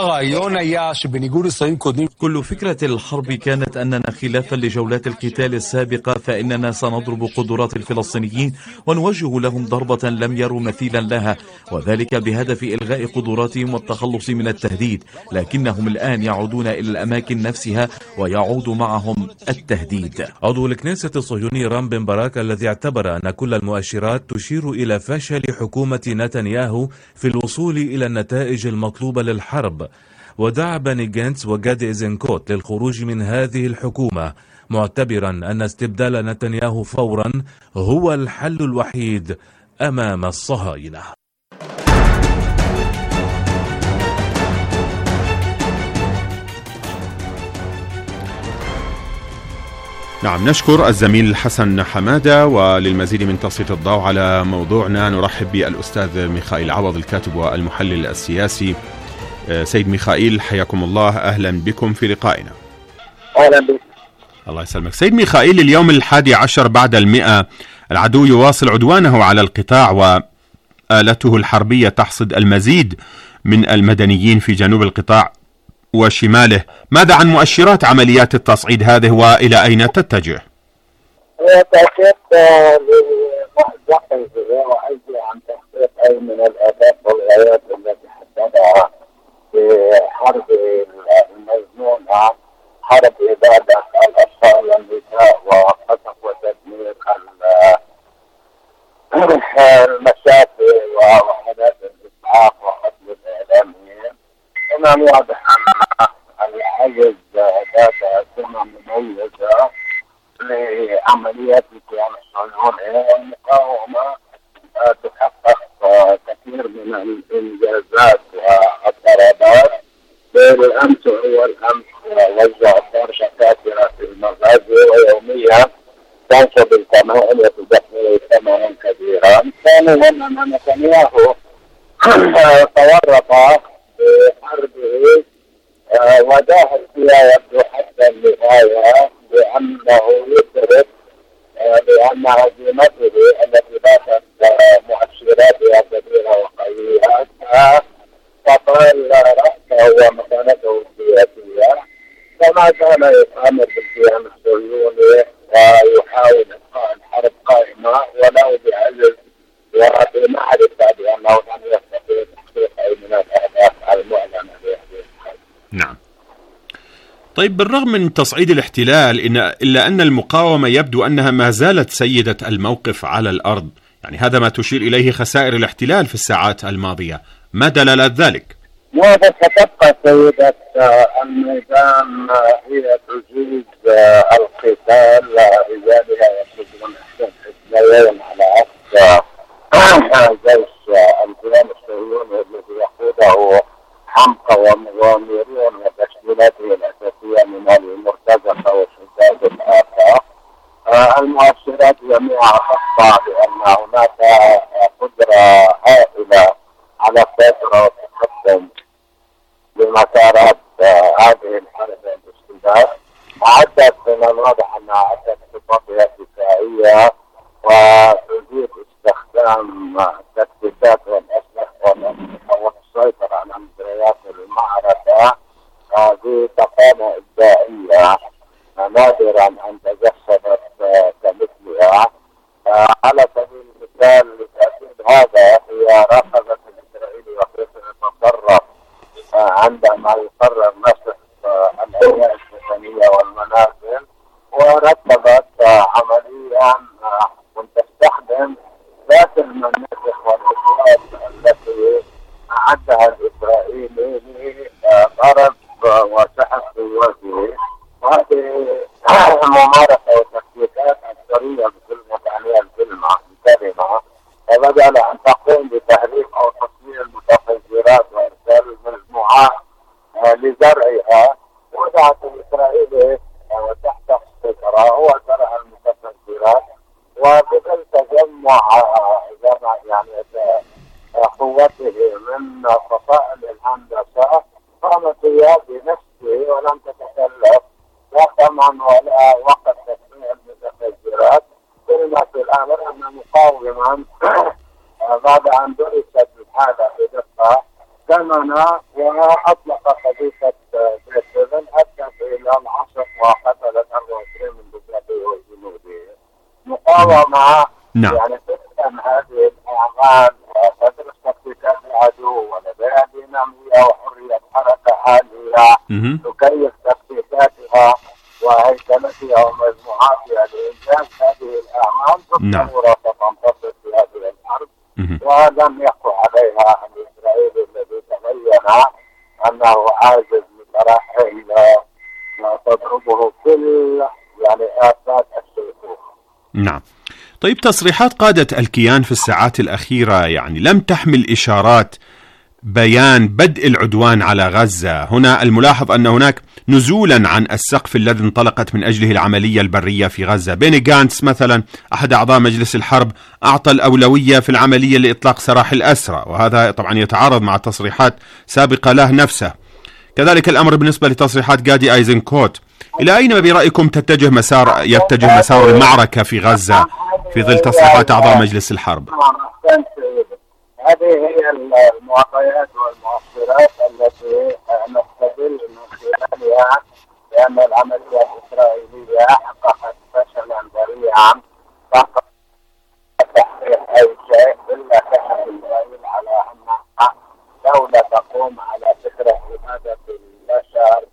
كل فكرة الحرب كانت أننا خلافا لجولات القتال السابقة، فإننا سنضرب قدرات الفلسطينيين ونوجه لهم ضربة لم يروا مثيلا لها، وذلك بهدف إلغاء قدراتهم والتخلص من التهديد، لكنهم الآن يعودون إلى الأماكن نفسها ويعود معهم التهديد. عضو الكنيسة الصهيوني رام بن براك الذي اعتبر أن كل المؤشرات تشير إلى فشل حكومة نتنياهو في الوصول إلى النتائج المطلوبة للحرب، ودعا بني جانتس وجاد إيزنكوت للخروج من هذه الحكومة، معتبرا أن استبدال نتنياهو فورا هو الحل الوحيد أمام الصهاينة. نعم، نشكر الزميل حسن حمادة. وللمزيد من تسليط الضوء على موضوعنا نرحب بالأستاذ ميخائيل عوض، الكاتب والمحلل السياسي. سيد ميخائيل، حياكم الله، أهلا بكم في لقائنا. أهلا بك. الله يسلمك. سيد ميخائيل، اليوم 11 بعد 100 العدو يواصل عدوانه على القطاع وآلته الحربية تحصد المزيد من المدنيين في جنوب القطاع وشماله. ماذا عن مؤشرات عمليات التصعيد هذه وإلى أين تتجه؟ تأكيد لمحزق وأيضا عن تحقيق أي من الأهداف والغايات التي حددها في حرب المجنونة، حرب إبادة الأطفال والنساء وقصف وتدمير المشافي ووحدات الإسعاف وقتل الإعلاميين. هنا واضح أن الحجز ذات سمة مميزة لعمليات الكيان الصهيوني، والمقاومة تحقق كثير من الإنجازات والضربات. بالأمس أول أمس وزع فرشة كثيرة في المغازي ويوميا تنصب القناعل وتدخل ثمنا كبيرا. ثانيا أن نتنياهو تورط بحربه وجاهد فيها يبدو حتى النهاية بأنه يدرك بأن هزيمته التي باتت مؤشراتها كبيرة وقوية تطال رأسه ومكانته السياسية، فما كان يتعامل بالكيان الصهيوني ويحاول إبقاء الحرب قائمة ولو بعجز وبمعرفة بأنه لم يستطيع تحقيق أي من الأهداف المعلنة بهذه الحرب. نعم. طيب، بالرغم من تصعيد الاحتلال إلا أن المقاومة يبدو أنها ما زالت سيدة الموقف على الأرض، يعني هذا ما تشير إليه خسائر الاحتلال في الساعات الماضية. ما دلالات ذلك؟ ماذا ستبقى سيدة الميدان هي تجيد القتال، رجالها يخرجون حزبين على عكس جيش الكيان الصهيوني الذي يقوده حمقى ومغامرون وتشكيلاته الأساسية من المرتزقة والشداد الآخر. المؤشرات جميعها تقطع بأن هناك قدرة هائلة على السيطرة والتحكم بمسارات هذه الحرب الاستبداد. عدت من الواضح أنها عدت خططها دفاعية وتزيد استخدام التكتيكات والأسلحة والسيطرة على مجريات المعركة بتقامة إبداعية نادرا أن تجسدت كمثلها. على سبيل المثال لتأكيد هذا هي رافضة الإسرائيلي وكيف يتصرف عندما يقرر نسف الأبناء السكنية والمنازل، ورتبت عمليا وتستخدم ذات المناسك والأدوات التي أعدها الإسرائيلي لضرب وسحق قوته. وهذه ممارسة وتكتيكات عسكرية بكل معنى الكلمة، فبدل أن تقوم بتهريب أو تصوير به من فصائل الهندسة قامت هي بنفسه ولم تتكلف لا ثمن ولا وقت تسميع المتفجرات، كلمة في الأمر أن مقاوما بعد أن درست الحالة بدقة ثمن وأطلق حديثة بيتزن أدت إلى العصر وقتلت 24 من ضباطه وجنوده. مقاومة يعني تسلم هذه الأعمال وتدرس تكتيكات العدو ولديها دينامية وحرية حركة عالية تكيف تكتيكاتها وهيكلتها ومجموعاتها لإنجاز هذه الأعمال بالضرورة ستنتصر في هذه الحرب، ولم يقع عليها الإسرائيلي الذي تبين أنه عاجز بمراحل تضربه كل يعني آفات الشيخوخة. نعم. طيب، تصريحات قادة الكيان في الساعات الأخيرة يعني لم تحمل إشارات بيان بدء العدوان على غزة. هنا الملاحظ أن هناك نزولا عن السقف الذي انطلقت من أجله العملية البرية في غزة. بيني جانتس مثلا أحد أعضاء مجلس الحرب أعطى الأولوية في العملية لإطلاق سراح الأسرى، وهذا طبعا يتعارض مع تصريحات سابقة له نفسه. كذلك الأمر بالنسبة لتصريحات جادي أيزنكوت. إلى أين برأيكم يتجه مسار المعركة في غزة في ظل تصريحات أعضاء مجلس الحرب؟ هذه هي المعطيات والمؤشرات التي نستدل من خلالها بأن العملية الإسرائيلية حققت فشلا ذريعا فقط تحقيق أي شيء إلا كشف إسرائيل على أنها دولة تقوم على فكرة إبادة البشر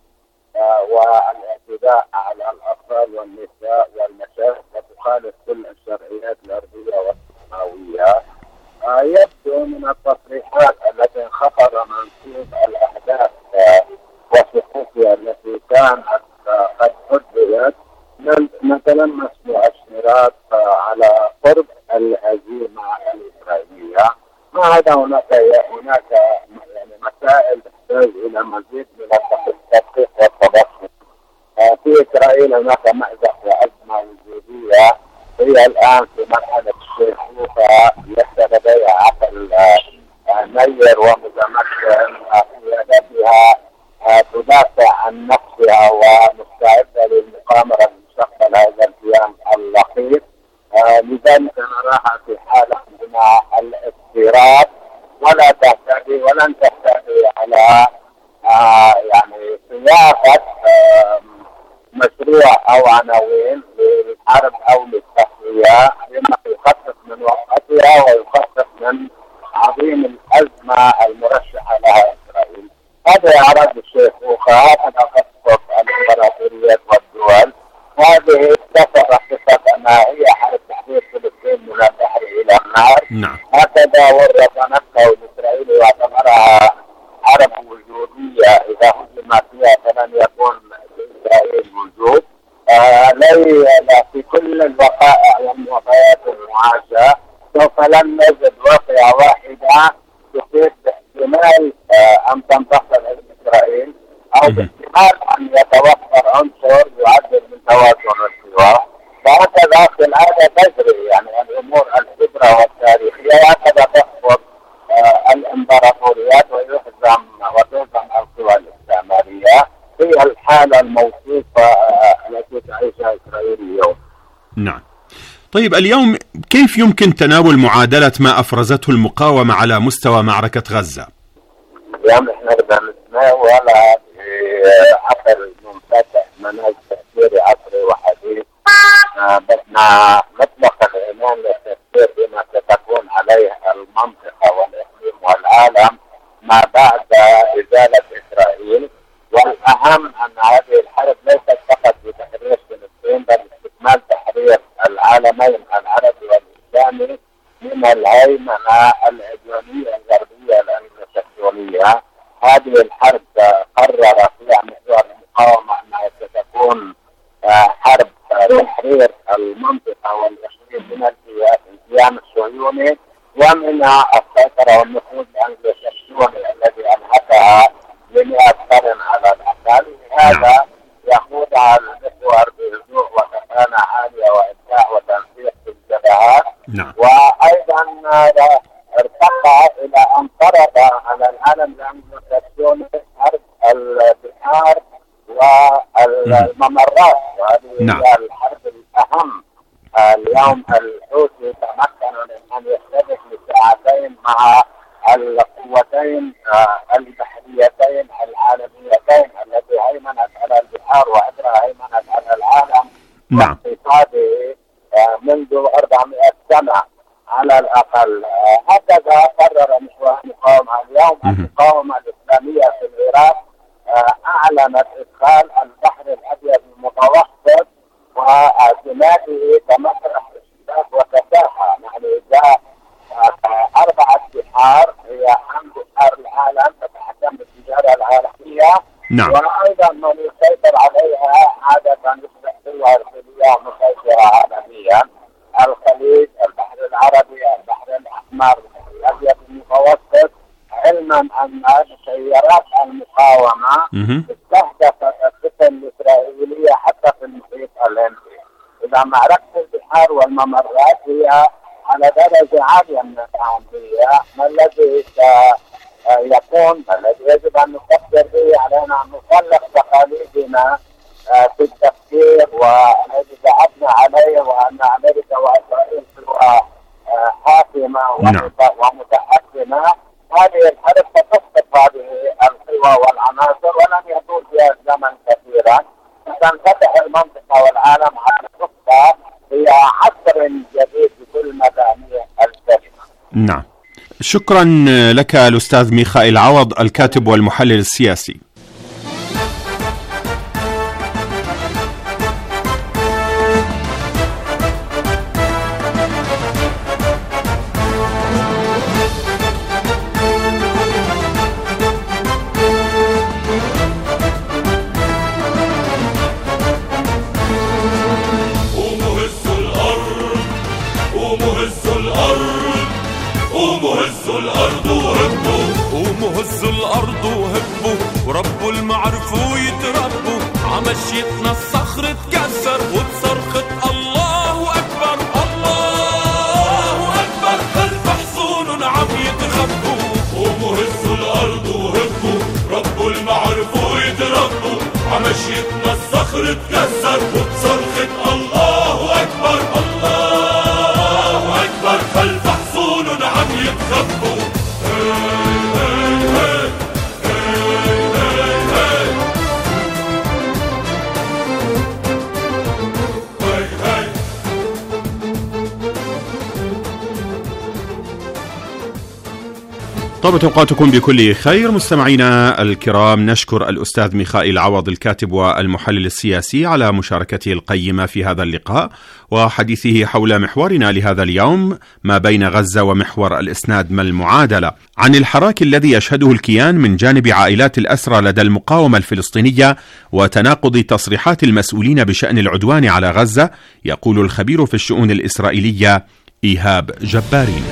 والاعتداء على الأطفال والنساء والمشايخ وتخالف كل الشرعيات الأرضية والسماوية. يبدو من التصريحات التي انخفض منسوب الأحداث وسقوطها التي كانت قد حددت نتلمس مؤشرات على قرب الهزيمة الإسرائيلية. ما عدا هناك يعني مسائل تحتاج إلى مزيد من التدقيق والتبصر. في إسرائيل هناك مأزق وأزمة وجودية هي الآن في مرحلة الشيخوخة، ليس لديها عقل نير ومتمكن، قيادتها تدافع عن نفسها ومستعدة للمقامرة بمستقبل هذا الكيان اللطيف. لذلك نراها في حالة من الاضطراب ولن تهتدي على يعني صياغة مشروع أو عناوين للحرب أو للتسوية بما يخفف من وقتها ويخفف من عظيم الأزمة المرشحة لها إسرائيل. هذا أعراض الشيخوخة، هذا تسقط الإمبراطوريات والدول، هذه اتفق أنها هي حرب تحرير فلسطين من البحر إلى النار. هكذا ورط نفسه الإسرائيلي واعتبرها حرب وجودية، إذا هزم فيها فلن يكون لإسرائيل وجود. في كل الوقائع والمعطيات المعاشة سوف لن نجد واقعة واحدة تفيد باحتمال أن تنتصر إسرائيل أو باحتمال أن يتوفر عنصر يعدل من توازن الحوار. فهكذا في العادة تجري يعني الأمور الكبرى والتاريخية، هكذا تسقط الإمبراطوريات وتهزم القوى الاستعمارية في الحالة الموصوفة التي تعيشها إسرائيل اليوم. نعم. طيب، اليوم كيف يمكن تناول معادلة ما أفرزته المقاومة على مستوى معركة غزة؟ اليوم احنا بدنا نتناول عقل منفتح، منهج تفكيري عصري وحديث. بدنا نطلق العنان للتفكير بما ستكون عليه المنطقة والإقليم والعالم ما بعد إزالة إسرائيل. والأهم أن هذه الحرب ليست فقط بتحرير فلسطين بل استكمال تحرير العالمين العربي والإسلامي من الهيمنة العدوانية الغربية الأنجلوساكسونية. هذه الحرب قرر فيها محور المقاومة أنها ستكون حرب تحرير المنطقة والإقليم من الكيان الصهيوني ومنها السيطرة والنفوذ الأنجلوساكسوني الذي أنهكها ل100 قرن على الأقل. هذا يقود على المحور بهدوء وكفاءة عالية وإبداع وتنسيق في الجبهات. وأيضا على العالم لأنه تكون حرب البحار والممرات، وهذه هي الحرب الأهم. اليوم الحوثي تمكنوا من أن يختلف لساعتين مع القوتين البحريتين العالميتين التي هيمنت على البحار وأدرى هيمنت على العالم واقتصاده منذ 400 سنة على الأقل. هكذا قرر المقاومة اليوم. المقاومة الإسلامية في العراق أعلنت إدخال البحر الأبيض المتوسط واعتماده كمسرح اشتباك وكساحة. يعني جاء 4 بحار هي أهم بحار العالم تتحكم بالتجارة العالمية، وأيضا من يسيطر عليها عادة يصبح قوة إرسالية مسيطرة عالميا: الخليج، البحر العربي، البحر الأحمر، الأبيض المتوسط. علما أن سيارات المقاومة استهدفت السفن الإسرائيلية حتى في المحيط الهندي. إذا معركة البحار والممرات هي على درجة عالية من الأهمية. ما الذي سيكون، الذي يجب أن نفكر به، علينا أن نصلح تقاليدنا في التفكير والذي ذهبنا عليه، وأن أمريكا وإسرائيل سواء حاكمة ومتحكمة. هذه الحرب ستسقط هذه القوى والعناصر ولن يطول فيها الزمن كثيرا. ستنفتح المنطقة والعالم على نقطة هي عصر جديد بكل مفاهيم الكلمة. نعم، شكرا لك الأستاذ ميخائيل عوض، الكاتب والمحلل السياسي. ورب المعرفو يتربوا عمشيتنا الصخر تكسر وبصرخة الله أكبر الله أكبر خلف حصون عم يتخبوا. قوموا هزوا الأرض وهبوا رب المعرفو يتربوا عمشيتنا الصخر تكسر وبصرخة الله أكبر الله أكبر خلف حصون عم يتخبوا. طابت أوقاتكم بكل خير. مستمعينا الكرام، نشكر الأستاذ ميخائيل عوض الكاتب والمحلل السياسي على مشاركته القيمة في هذا اللقاء وحديثه حول محورنا لهذا اليوم: ما بين غزة ومحور الإسناد، ما المعادلة؟ عن الحراك الذي يشهده الكيان من جانب عائلات الأسرى لدى المقاومة الفلسطينية وتناقض تصريحات المسؤولين بشأن العدوان على غزة، يقول الخبير في الشؤون الإسرائيلية إيهاب جبارين.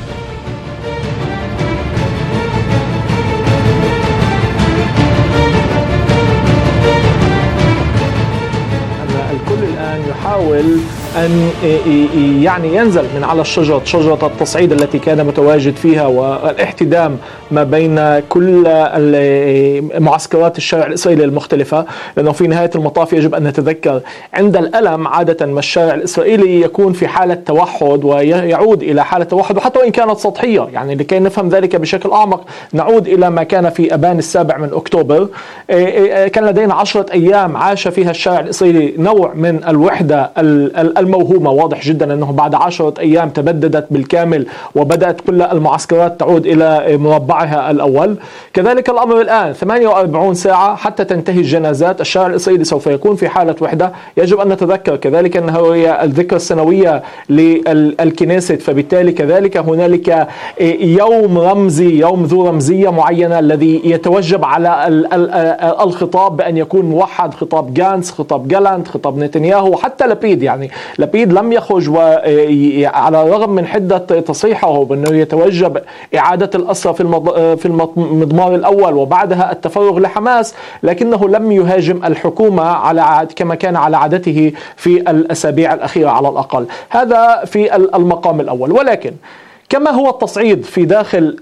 يحاول أن يعني ينزل من على شجرة التصعيد التي كان متواجد فيها والاحتدام ما بين كل معسكرات الشارع الإسرائيلي المختلفة، لأنه في نهاية المطاف يجب أن نتذكر عند الألم عادة ما الشارع الإسرائيلي يكون في حالة توحد ويعود إلى حالة توحد، وحتى وإن كانت سطحية. يعني لكي نفهم ذلك بشكل أعمق نعود إلى ما كان في أبان 7 أكتوبر. كان لدينا 10 أيام عاش فيها الشارع الإسرائيلي نوع من الوحدة الموهومة. واضح جدا أنه بعد 10 أيام تبددت بالكامل وبدأت كل المعسكرات تعود إلى مربعها الأول. كذلك الأمر الآن، 48 ساعة حتى تنتهي الجنازات. الشارع الإسرائيلي سوف يكون في حالة وحدة. يجب أن نتذكر كذلك أنه هي الذكرى السنوية للكنيست، فبالتالي كذلك هنالك يوم رمزي، يوم ذو رمزية معينة الذي يتوجب على الخطاب بأن يكون موحد. خطاب جانس، خطاب جالانت، خطاب نتنياهو، حتى لبيد. يعني لبيد لم يخرج على الرغم من حدة تصريحه بأنه يتوجب إعادة الأسرى في المضمار الأول وبعدها التفرغ لحماس، لكنه لم يهاجم الحكومة كما كان على عادته في الأسابيع الأخيرة على الأقل. هذا في المقام الأول. ولكن كما هو التصعيد في داخل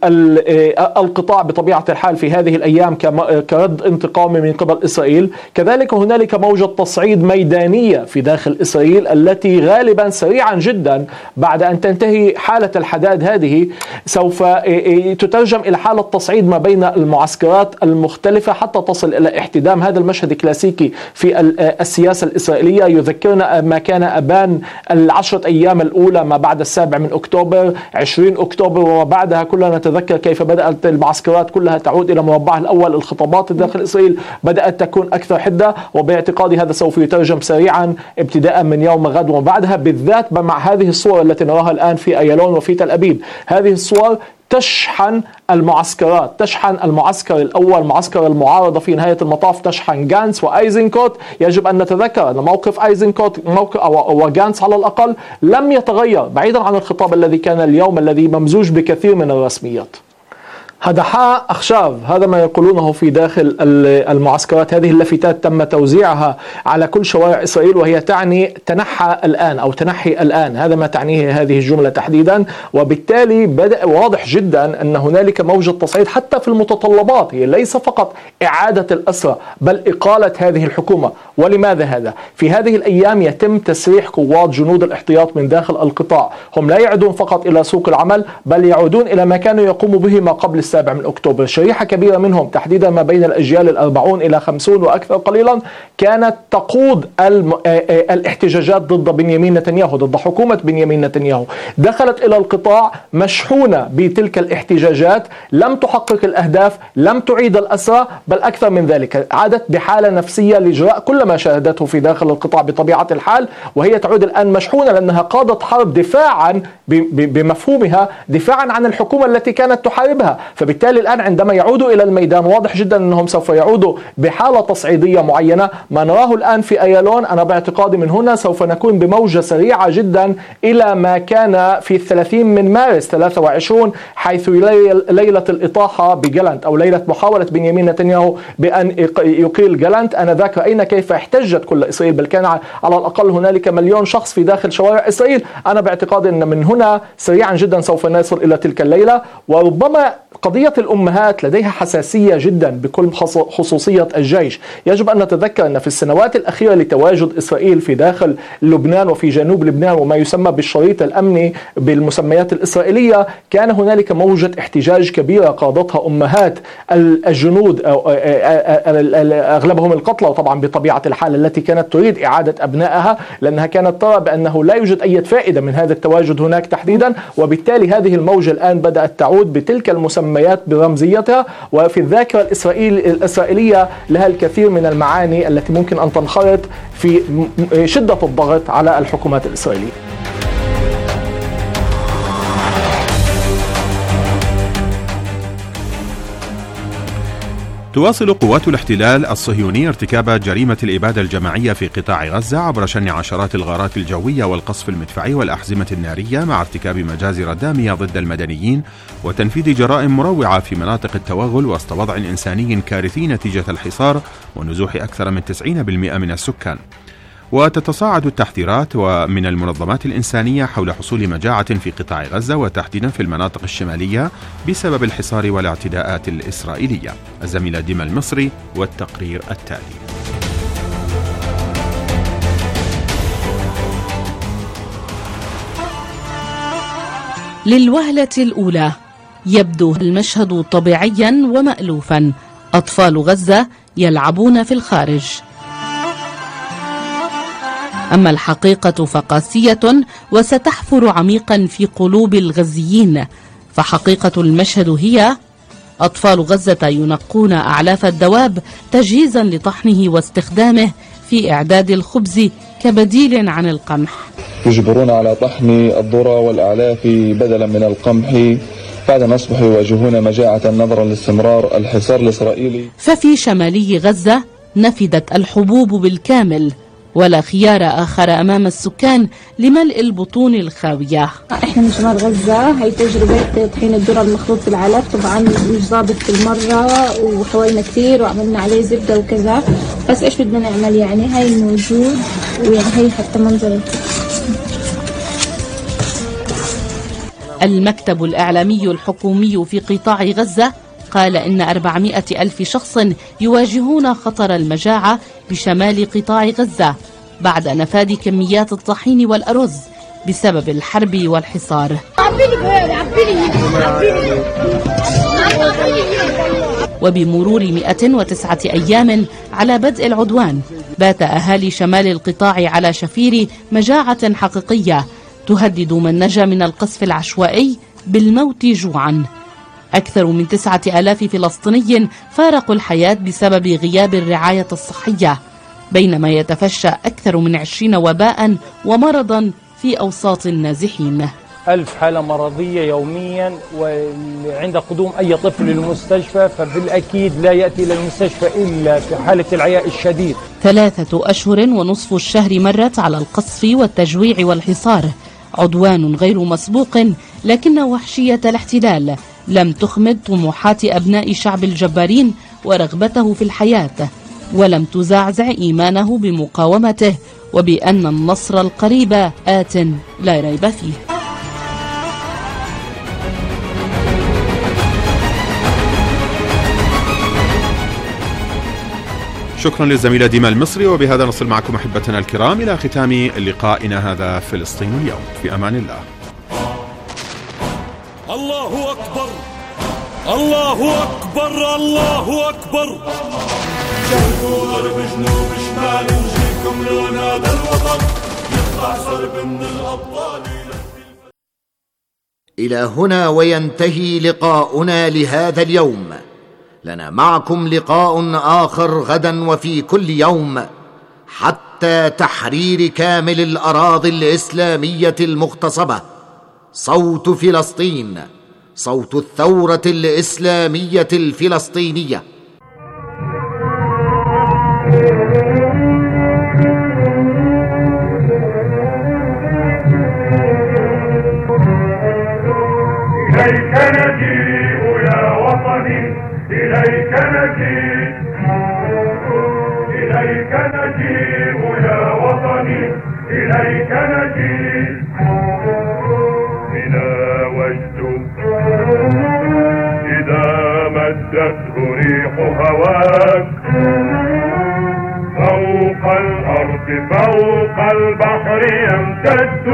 القطاع بطبيعة الحال في هذه الأيام كرد انتقامي من قبل إسرائيل، كذلك هنالك موجة تصعيد ميدانية في داخل إسرائيل التي غالبا سريعا جدا بعد أن تنتهي حالة الحداد هذه سوف تترجم إلى حالة تصعيد ما بين المعسكرات المختلفة حتى تصل إلى احتدام. هذا المشهد كلاسيكي في السياسة الإسرائيلية، يذكرنا ما كان أبان العشرة أيام الأولى ما بعد 7 أكتوبر 20 أكتوبر وما بعدها. كلنا نتذكر كيف بدأت المعسكرات كلها تعود إلى مربعها الأول. الخطابات داخل إسرائيل بدأت تكون أكثر حدة، وباعتقادي هذا سوف يترجم سريعا ابتداء من يوم غد وما بعدها، بالذات مع هذه الصور التي نراها الآن في أيالون وفي تل أبيب. هذه الصور تشحن المعسكرات، تشحن المعسكر الأول معسكر المعارضة في نهاية المطاف، تشحن غانتس وأيزنكوت. يجب أن نتذكر أن موقف أيزنكوت وغانتس على الأقل لم يتغير، بعيدا عن الخطاب الذي كان اليوم الذي ممزوج بكثير من الرسميات. هدحاء أخشاب، هذا ما يقولونه في داخل المعسكرات. هذه اللافتات تم توزيعها على كل شوارع إسرائيل وهي تعني تنحى الآن أو تنحي الآن، هذا ما تعنيه هذه الجملة تحديدا. وبالتالي بدأ واضح جدا أن هنالك موجة تصعيد حتى في المتطلبات، هي ليس فقط إعادة الأسرى بل إقالة هذه الحكومة. ولماذا هذا؟ في هذه الأيام يتم تسريح قوات جنود الاحتياط من داخل القطاع، هم لا يعودون فقط إلى سوق العمل بل يعودون إلى ما كانوا يقوموا به ما قبل 7 أكتوبر. شريحة كبيرة منهم تحديدا ما بين الأجيال 40 إلى 50 وأكثر قليلا كانت تقود الاحتجاجات ضد بنيامين نتنياهو، ضد حكومة بنيامين نتنياهو. دخلت إلى القطاع مشحونة بتلك الاحتجاجات، لم تحقق الأهداف، لم تعيد الأسرى، بل أكثر من ذلك عادت بحالة نفسية لإجراء كل ما شاهدته في داخل القطاع بطبيعة الحال، وهي تعود الآن مشحونة لأنها قادت حرب دفاعا بمفهومها، دفاعا عن الحكومة التي كانت تحاربها. فبالتالي الآن عندما يعودوا إلى الميدان واضح جدا أنهم سوف يعودوا بحالة تصعيدية معينة. ما نراه الآن في أيالون أنا باعتقادي من هنا سوف نكون بموجة سريعة جدا إلى ما كان في 30 من مارس 23 حيث ليلة الإطاحة بجالنت أو ليلة محاولة بنيامين نتنياهو بأن يقيل جالنت. أنا ذاك رأينا كيف احتجت كل إسرائيل، بل كان على الأقل هنالك 1,000,000 شخص في داخل شوارع إسرائيل. أنا باعتقادي أن من هنا سريعا جدا سوف نصل إلى تلك الليلة. وربما قضية الأمهات لديها حساسية جدا بكل خصوصية الجيش. يجب أن نتذكر أن في السنوات الأخيرة لتواجد إسرائيل في داخل لبنان وفي جنوب لبنان وما يسمى بالشريط الأمني بالمسميات الإسرائيلية كان هنالك موجة احتجاج كبيرة قادتها أمهات الجنود أغلبهم القتلى، وطبعا بطبيعة الحال التي كانت تريد إعادة أبنائها لأنها كانت ترى بأنه لا يوجد أي فائدة من هذا التواجد هناك تحديدا. وبالتالي هذه الموجة الآن بدأت تعود بتلك المسميات برمزيتها، وفي الذاكرة الإسرائيلية لها الكثير من المعاني التي ممكن أن تنخرط في شدة الضغط على الحكومات الإسرائيلية. تواصل قوات الاحتلال الصهيوني ارتكاب جريمة الإبادة الجماعية في قطاع غزة عبر شن عشرات الغارات الجوية والقصف المدفعي والأحزمة النارية مع ارتكاب مجازر دامية ضد المدنيين وتنفيذ جرائم مروعة في مناطق التوغل وسط وضع إنساني كارثي نتيجة الحصار ونزوح أكثر من 90% من السكان. وتتصاعد التحذيرات من المنظمات الإنسانية حول حصول مجاعة في قطاع غزة وتحديدا في المناطق الشمالية بسبب الحصار والاعتداءات الإسرائيلية. الزميلة ديما المصري والتقرير التالي. للوهلة الأولى يبدو المشهد طبيعيا ومألوفا، أطفال غزة يلعبون في الخارج. أما الحقيقة فقاسية وستحفر عميقا في قلوب الغزيين، فحقيقة المشهد هي أطفال غزة ينقون أعلاف الدواب تجهيزا لطحنه واستخدامه في إعداد الخبز كبديل عن القمح. يجبرون على طحن الذرة والأعلاف بدلا من القمح بعد أصبحوا يواجهون مجاعة نظرا لاستمرار الحصار الإسرائيلي. ففي شمالي غزة نفدت الحبوب بالكامل ولا خيار آخر أمام السكان لملء البطون الخاوية. احنا من شمال غزة، هي تجربة طحين الذرة المخلوط في العلف، طبعا مش ضابط بالمرة وحاولنا كثير وعملنا عليه زبدة وكذا، بس ايش بدنا نعمل يعني هاي موجود، ويعني هي حتى منظر. المكتب الإعلامي الحكومي في قطاع غزة قال إن 400,000 شخص يواجهون خطر المجاعة بشمال قطاع غزة بعد نفاذ كميات الطحين والأرز بسبب الحرب والحصار. وبمرور 109 أيام على بدء العدوان بات أهالي شمال القطاع على شفير مجاعة حقيقية تهدد من نجا من القصف العشوائي بالموت جوعا. أكثر من 9,000 فلسطيني فارقوا الحياة بسبب غياب الرعاية الصحية، بينما يتفشى أكثر من 20 وباء ومرضا في أوساط النازحين. 1000 حالة مرضية يوميا، وعند قدوم أي طفل للمستشفى فبالأكيد لا يأتي إلى المستشفى إلا في حالة العياء الشديد. 3 أشهر ونصف الشهر مرت على القصف والتجويع والحصار، عدوان غير مسبوق، لكن وحشية الاحتلال لم تخمد طموحات أبناء شعب الجبارين ورغبته في الحياة، ولم تزعزع إيمانه بمقاومته وبأن النصر القريب آت لا ريب فيه. شكرا للزميلة ديما المصري. وبهذا نصل معكم أحبتنا الكرام إلى ختام لقائنا هذا فلسطين اليوم. في أمان الله. الله أكبر الله أكبر الله أكبر. شرق وغرب جنوب شمال نجيكم لون هذا الوطن يطلع صرب من الأبطال. إلى هنا وينتهي لقاؤنا لهذا اليوم. لنا معكم لقاء آخر غدا وفي كل يوم حتى تحرير كامل الأراضي الإسلامية المغتصبة. صوت فلسطين، صوت الثورة الإسلامية الفلسطينية. إليك نجيء يا وطني، إليك نجيء، إليك نجيء يا وطني، إليك نجيء. بنا وجد إذا مدته ريح هواك فوق الأرض فوق البحر يمتد.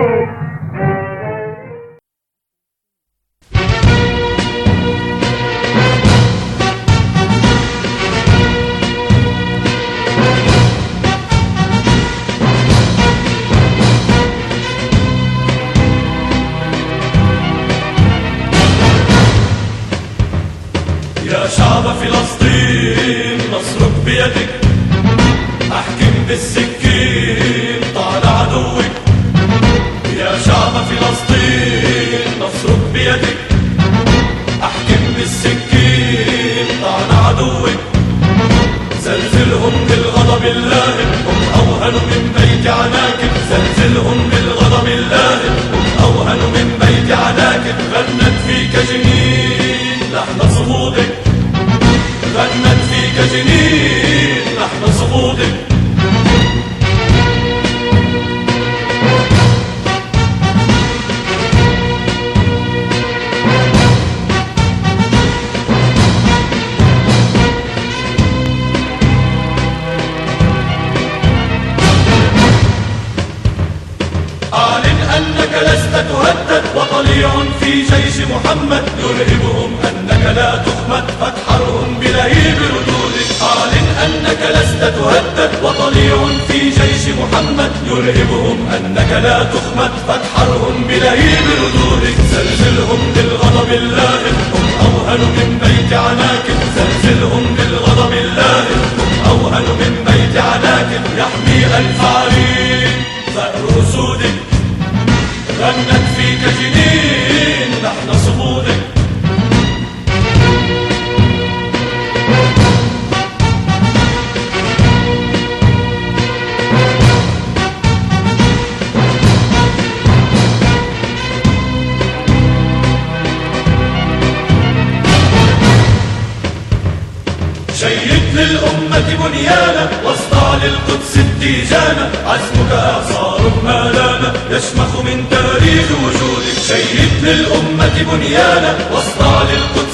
يا شعب فلسطين نصرك بيدك، احكم بالسكين طال عدوك. يا شعب فلسطين نصرك بيدك، احكم بالسكين طال عدوك. زلزلهم بالغضب اللائم هم اوهن من بيت عناكب. زلزلهم بالغضب اللائم هم اوهن من بيت عناكب. غنت فيك جنين لحن صمودك، غنت فيك جنين لحن صمودك. أعلن أنك لست تهدد وطليع في جيش محمد يرهبهم أنك لا تخمد فتحرهم بلهيب ردودك. أعلن أنك لست تهدد وطليع في جيش محمد يرهبهم أنك لا تخمد فتحرهم بلهيب ردودك. زلزلهم بالغضب اللائم هم أوهن من بيت عناكب. زلزلهم بالغضب اللائم هم أوهن من بيت عناكب. يحمي الفعالين ثأر أسودك، غنت فيك جنين لحن صمودك. شيد للأمة بنيانا واصنع للقدس التيجانا، عزمك إعصار ما لانا يشمخ من تاريخ وجودك. شيد للأمة بنيانا واصنع للقدس